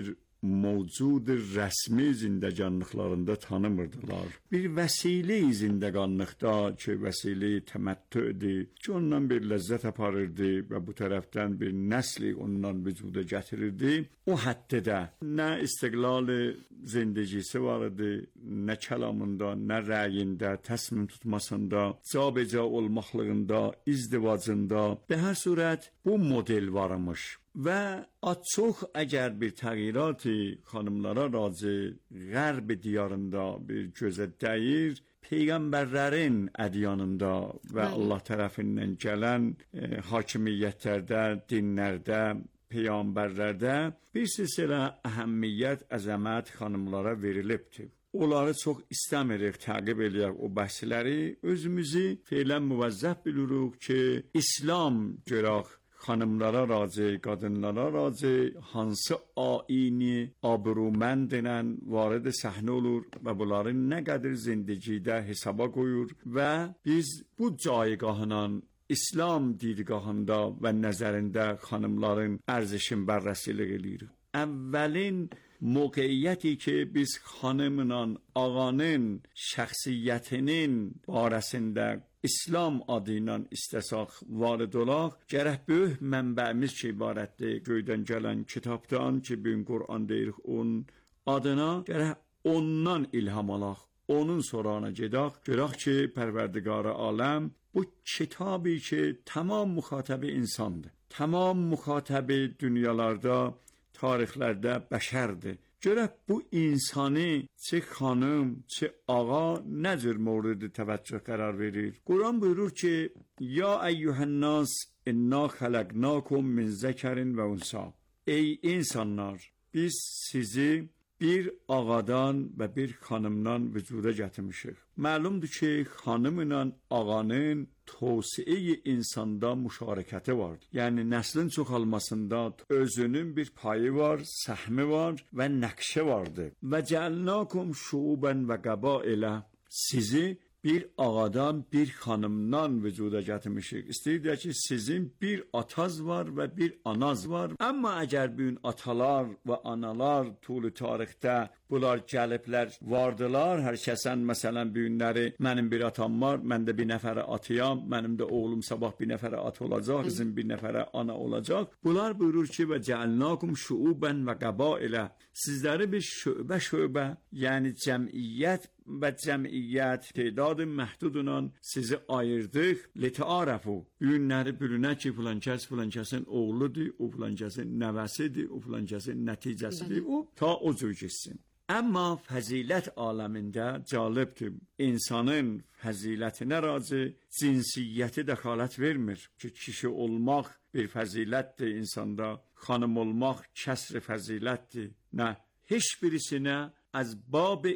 mövcud rəsmi zindəganlıqlarında tanımırdılar. Bir vəsilə zindəganlıqda ki, vəsilə təməttüdür ki, ondan bir ləzzət aparırdı və bu tərəfdən bir nəsli ondan vücuda gətirirdi. O həddə nə istiqlal zindagisi var idi, nə kəlamında, nə rəyində, təsmin tutmasında, cabeca olmaqlığında, izdivacında. Be hər surət bu model varmış. Və çox əgər bir təğyirati xanımlara razı Qərb diyarında bir gözə dəyir, Peyğəmbərlərin ədyanında və Allah tərəfindən gələn e, hakimiyyətlərdə, dinlərdə, Peyğəmbərlərdə bir silsilə əhəmiyyət, əzəmət xanımlara verilibdir. Onları çox istəmirik təqib eləyək o bəhsləri. Özümüzü feylən müvəzzəh bilirik ki, İslam görək xanımlara razı, qadınlara razı hansı ayini abruməndinən varid səhnə olur və bunların nə qədər zindigidə hesaba qoyur və biz bu caygahla İslam dirgahında və nəzərində xanımların ərzişin bərrəsilik eləyirik. Əvvəlin موقعیتی که biz xanımla ağanın şəxsiyyətinin barəsində İslam adıyla istəsaq varid olaq, gərək böyük mənbəyimiz ki ibarətdir göydən gələn kitabdan ki, bugün Qur'an deyirik onun adına, gərək ondan ilham alaq, onun sorağına gedək, görək ki, Pərverdigar aləm bu kitabı ki, tamam müxatəbi insandır, tamam müxatəbi dünyalarda, tarixlərdə bəşərdir. Görək bu insanı çi xanım, çi ağa nə cür mövrid təvəccüh qərar verir. Quran buyurur ki, ya eyyuhənnas inna xələqnakum min zəkərin və unsa. Ey insanlar, biz sizi bir ağadan və bir xanımdan vücuda gətirmişik. Məlumdur ki, xanımla ağanın tövsiye insanda müşareketi var. Yəni nəslin çoxalmasında özünün bir payı var, səhmi var və nəqşi vardır. Və cəalnakum şuuban və qəbailə. Sizi bir ağadan, bir xanımdan vücuda gətirmişik. İstəyir ki, sizin bir ataz var və bir anaz var. Amma əgər bugün atalar və analar tulu tarixdə bunlar gəliblər, vardılar. Hər kəsən məsələn bu günləri mənim bir atam var, məndə bir nəfərə atıyam, mənim də oğlum sabah bir nəfərə at olacaq, qızım bir nəfərə ana olacaq. Bunlar buyurur ki, və cəalnakum şuuban və qəbailə. Sizləri bir şöbə şöbə, yəni cəmiyyət və cəmiyyət tədadı məhdudundan sizi ayırdıq. Leta'arafu. Günləri bürünə ki, filan kəs filan kəsin oğludur, o filan kəsin nəvəsidir, o filan kəsin nəticəsidir. O ta o cür getsin. Amma fəzilət aləmində cəlibdir. İnsanın fəzilətinə razı cinsiyyəti dəxalət vermir ki, kişi olmaq bir fəzilətdir insanda, xanım olmaq kəsr fəzilətdir. Nə, heç birisinə از باب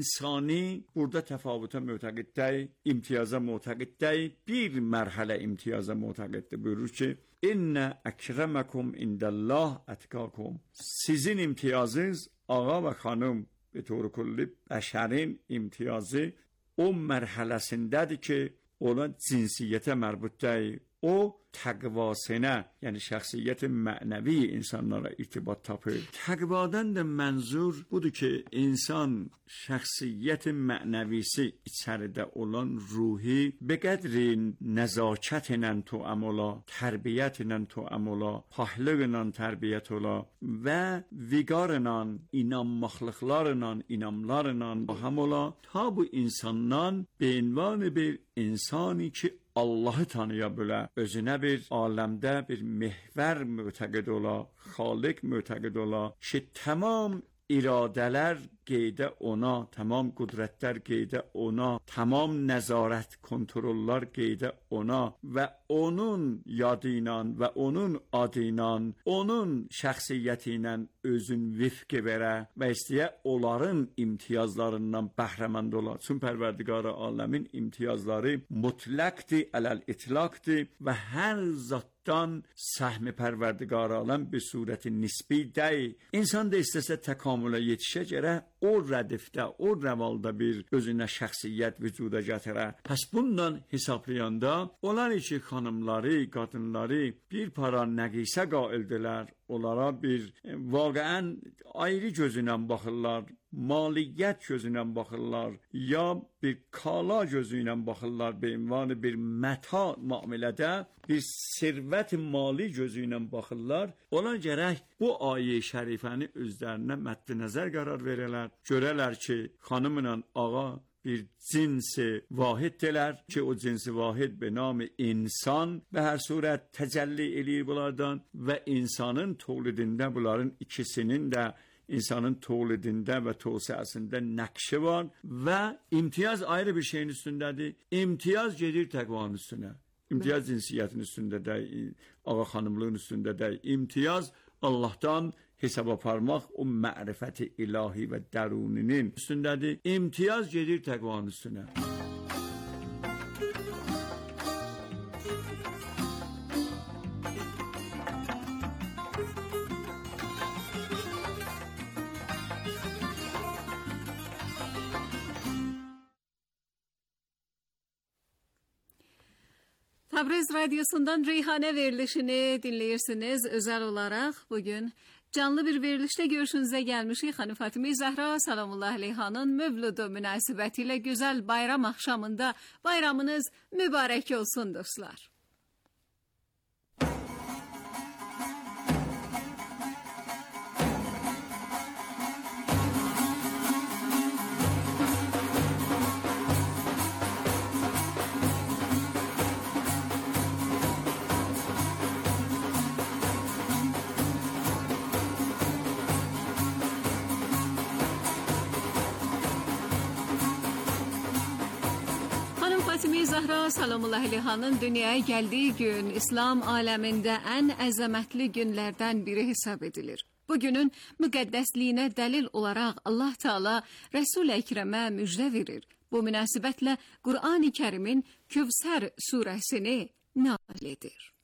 insani burada təfavuta mütəqiddə, imtiyaza mütəqiddə, bir mərhələ imtiyaza mütəqiddə buyurur ki, İnnə əkrəməkum indəllah ətqakum. Sizin imtiyazınız ağa və xanım və təvr kulli bəşərin imtiyazı o mərhələsindədir ki, ona cinsiyyətə mərbutdır. O təqvasına, yəni şəxsiyyət mənəvi insanlara irtibat tapır. Təqvadan da mənzur budur ki, insan şəxsiyyət mənəvisi içəridə olan ruhi bəqədri nəzakət ilə tuam ola, tərbiyyət ilə tuam ola, pahlıq ilə tərbiyyət ola və viqar ilə, inanmaqlıqlarla, inamlarla ham ola, ta bu insandan beinvan bir insani ki, Allah'ı tanıya bilə, özünə bir aləmdə bir mehvər mütəqid ola, xaliq mütəqid ola ki, tamam iradələr qeydə ona, tamam qüdrətlər qeydə ona, tamam nəzarət, kontrollar qeydə ona və onun yadı ilə və onun adı ilə, onun şəxsiyyəti ilə özün vifq verə və istəyə onların imtiyazlarından bəhrəmənd ola. Çün Pərverdigar aləmin imtiyazları mutlaqdır, ələl-itlaqdır və hər zat dan sahmi Pərverdigar aləm bir surət nisbi dey. İnsan da istəsə təkamülə yetişə gərək o rədifdə, o rəvalda bir özünə şəxsiyyət vücuda gətirə. Pəs bundan hesablayanda onlar ki, xanımları, qadınları bir para nəqisə qaildilər, onlara bir e, vaqəən ayrı gözünə baxırlar, maliyyət gözünə baxırlar, ya bir kala gözünə baxırlar, bir ünvanı bir məta müamilədə, bir sirvət mali gözünə baxırlar. Ona gərək bu ayə şərifəni özlərinə məddi nəzər qərar verələr. Görələr ki, xanımla ağa bir cinsi vahiddirlər ki, o cinsi vahid be nam insan və hər surət təcəlli eləyir bunlardan və insanın tövlidində bunların ikisinin də insanın tövlidində və tövsiyəsində nəqşi var və imtiyaz ayrı bir şeyin üstündədir. İmtiyaz gedir təqvanın üstünə. İmtiyaz cinsiyyətin üstündə deyil, ağa xanımlığın üstündə deyil. İmtiyaz Allah'tan hesab aparmaq o mərifəti ilahi və dəruninin üstündədir. İmtiyaz gedir təqvanın üstünə. Təbriz Radyosu'ndan Reyhane verilişini dinleyirsiniz. Özel olarak bugün canlı bir verilişte görüşünüze gelmişik. Hanım Fatime Zahra Salamullahi Aleyhan'ın Mevludu münasebetiyle güzel bayram akşamında bayramınız mübarek olsun dostlar. Fatime Zahra Salamullahi Aleyhan'ın dünyaya geldiği gün İslam aleminde en əzəmətli günlerden biri hesab edilir. Bugünün müqəddəsliyinə dəlil olarak Allah Teala Resul-i Ekrem'e müjde verir. Bu münasibətle Kur'an-ı Kerim'in Kevser suresini nazil edir.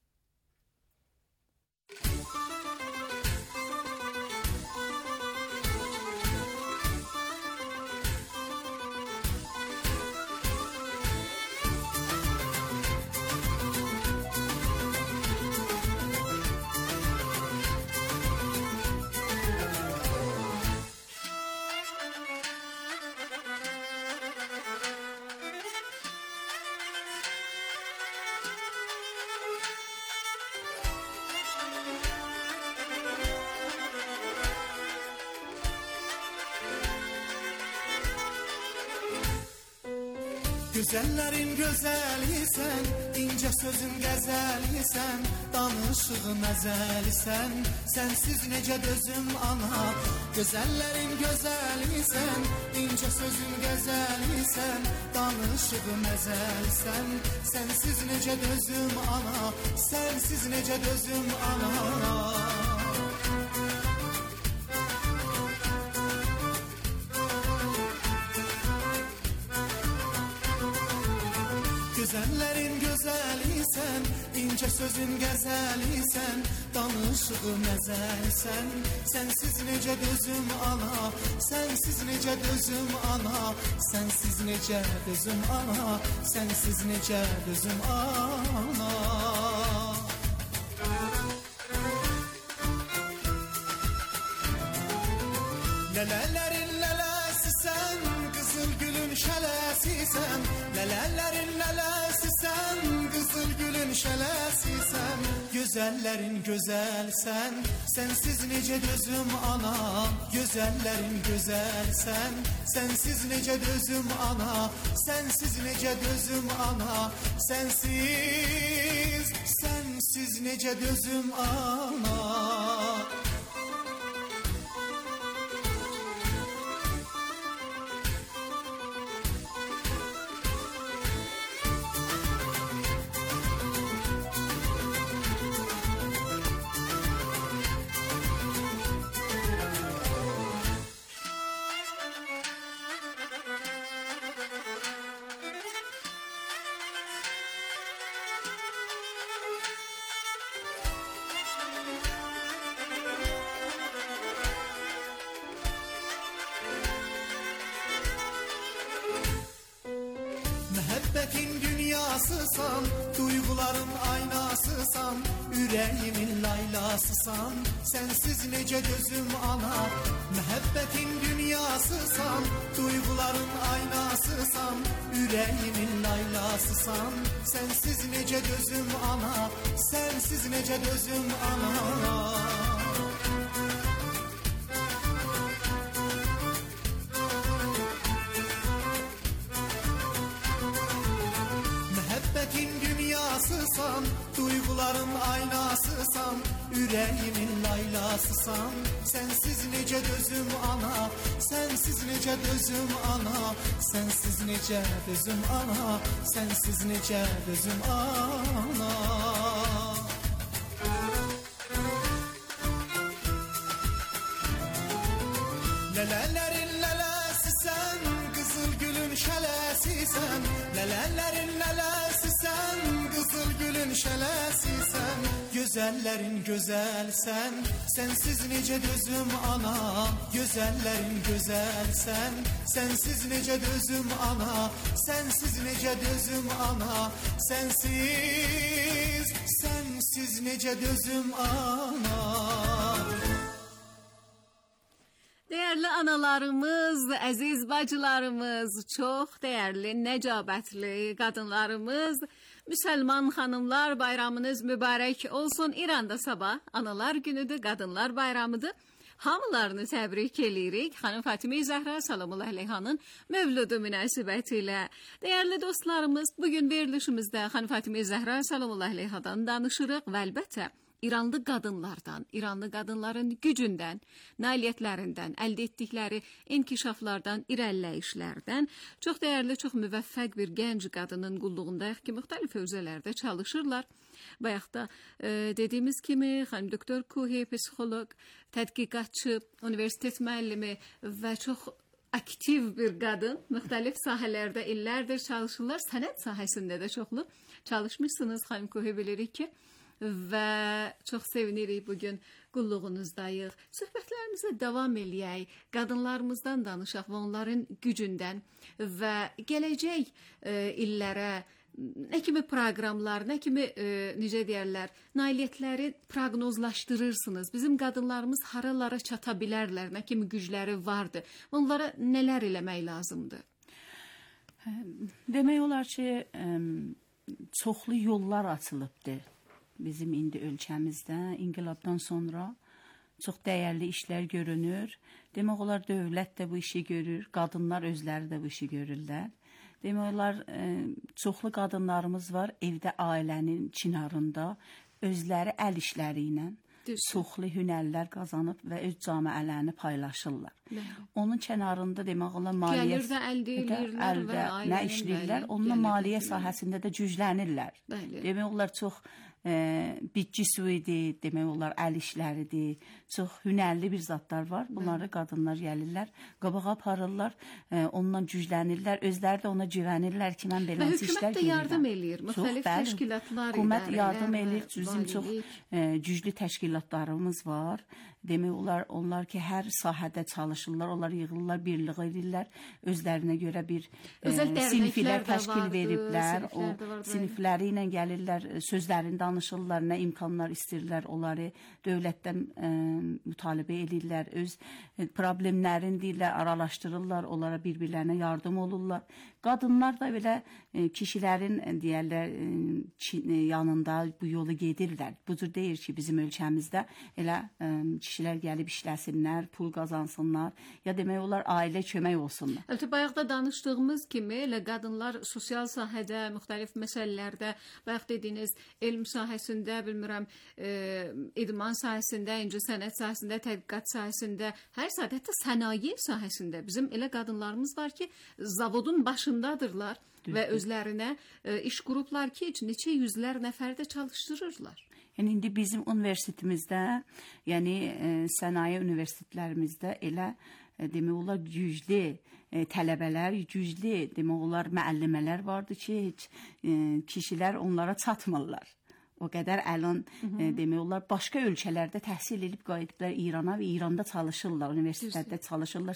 Güzellerin gözelisən, ince sözün qəzəlisən, danışığın əzəlisən, sensiz necə dözüm ana. Güzellerin gözelisən, ince sözün qəzəlisən, danışığın əzəlisən, sensiz necə dözüm ana, sensiz necə dözüm ana. Güzellerin gözelisən, ince sözün qəzəlisən, danışığın əzəlisən, sensiz necə dözüm ana, sensiz necə dözüm ana, sensiz necə dözüm ana, sensiz necə dözüm ana. Lələlərin lələsisən, qızıl gülün şələsisən, lələlərin lələsisən, qızıl gülün şələsisən, gözəllərin gözəlsən, sensiz necə dözüm ana, gözəllərin gözəlsən, sensiz necə dözüm ana, sensiz necə dözüm ana, sensiz, sensiz necə dözüm ana. dünyasısan, duyguların aynasısan, yüreğimin laylasısan, sensiz nece dözüm ana. Məhəbbətin dünyasısan, duyguların aynasısan, yüreğimin laylasısan, sensiz nece dözüm ana, sensiz nece dözüm ana. Məhəbbətin dünyasısan, duyguların aynasısan, yüreğimin laylasısan, sensiz nece dözüm ana, sensiz nece dözüm ana, sensiz nece dözüm ana, sensiz nece dözüm ana. Lələlərin lələsi sən, qızıl gülün şələsi sən, lələlərin lələsi sən, qızıl gülün şələsi sən, gözəllərin gözəl sən, sensiz necə dözüm ana, gözəllərin gözəl sən, sensiz necə dözüm ana, sensiz necə dözüm ana, sensiz, sensiz necə dözüm ana. Değerli analarımız, əziz bacılarımız, çox değerli, nəcabətli qadınlarımız, Müsəlman xanımlar, bayramınız mübarək olsun. İranda sabah Analar günüdür, Qadınlar bayramıdır. Hamılarını təbrik edirik. Xanım Fatimə Zəhra Salamullah Əleyhanın mövludu münasibətilə. Değerli dostlarımız, bugün verilişimizdə Xanım Fatimə Zəhra Salamullah Əleyhadan danışırıq və əlbəttə İranlı qadınlardan, İranlı qadınların gücündən, nailiyyətlərindən, əldə etdikləri inkişaflardan, irəliləyişlərdən, çox dəyərli, çox müvəffəq bir gənc qadının qulluğundayıq ki, müxtəlif hövzələrdə çalışırlar. Bayaq da e, dediyimiz kimi, xanım doktor Kuhi, psixoloq, tədqiqatçı, universitet müəllimi və çox aktiv bir qadın, müxtəlif sahələrdə illərdir çalışırlar. Sənət sahəsində də çoxlu çalışmışsınız, xanım Kuhi, bilirik ki, və çox sevinirik bugün qulluğunuzdayıq. Söhbətlərimizə davam eləyək, qadınlarımızdan danışaq və onların gücündən və gələcək e, illərə nə kimi proqramlar, nə kimi e, necə deyərlər, nailiyyətləri proqnozlaşdırırsınız. Bizim qadınlarımız haralara çata bilərlər, nə kimi gücləri vardır, onlara nələr eləmək lazımdır? Demək olar ki, çoxlu yollar açılıbdır. Bizim indi ölkəmizdə inqilabdan sonra çox dəyərli işlər görünür. Demək olar dövlət də bu işi görür, qadınlar özləri də bu işi görürlər. Demək olar e, çoxlu qadınlarımız var evdə ailənin çinarında özləri əl işləri ilə çoxlu hünərlər qazanıb və öz camiələrini paylaşırlar. Bəli. Onun kənarında demək olar maliyyə gəlir də əldə edirlər və nə işləyirlər, onunla maliyyə sahəsində də güclənirlər. Bəli. Demək olar çox e, bitki suidir, demək olar əl işləridir, çox hünərli bir zatlar var. Bunları qadınlar gəlirlər, qabağa aparırlar, e, ondan güclənirlər, özləri də ona güvənirlər ki, mən beləsi işlər görürəm. Hökumət də yardım eləyir, müxtəlif təşkilatlar, hökumət yardım eləyir, bizim çox e, güclü təşkilatlarımız var. Demək olar, onlar ki, hər sahədə çalışırlar, onlar yığılırlar, birlik edirlər, özlərinə görə bir e, siniflər təşkil veriblər, o sinifləri ilə gəlirlər, sözlərini danışırlar, nə imkanlar istəyirlər, onları dövlətdən e, mütalibə edirlər, öz e, problemlərini deyirlər, aralaşdırırlar, onlara bir-birlərinə yardım olurlar. Qadınlar da belə e, kişilərin e, deyərlər e, yanında bu yolu gedirlər. Bu cür deyir ki, bizim ölkəmizdə elə e, kişilər gəlib işləsinlər, pul qazansınlar, ya demək olar ailə kömək olsunlar. Əlbəttə, bayaq da danışdığımız kimi, elə qadınlar sosial sahədə, müxtəlif məsələlərdə, bayaq dediyiniz elm sahəsində, bilmirəm, e, idman sahəsində, incəsənət sahəsində, tədqiqat sahəsində, hər sahədə, hətta sənaye sahəsində bizim elə qadınlarımız var ki, zavodun başındadırlar və özlərinə e, iş qurublar ki, neçə yüzlər nəfər də çalışdırırlar. Yəni indi bizim universitetimizdə, yəni e, sənaye universitetlərimizdə elə e, demək olar güclü e, tələbələr, güclü demək olar müəllimələr vardı ki, heç e, kişilər onlara çatmırlar. O qədər əlon e, demək olar başqa ölkələrdə təhsil edib qayıdıblar İrana və İranda çalışırlar, universitetdə çalışırlar,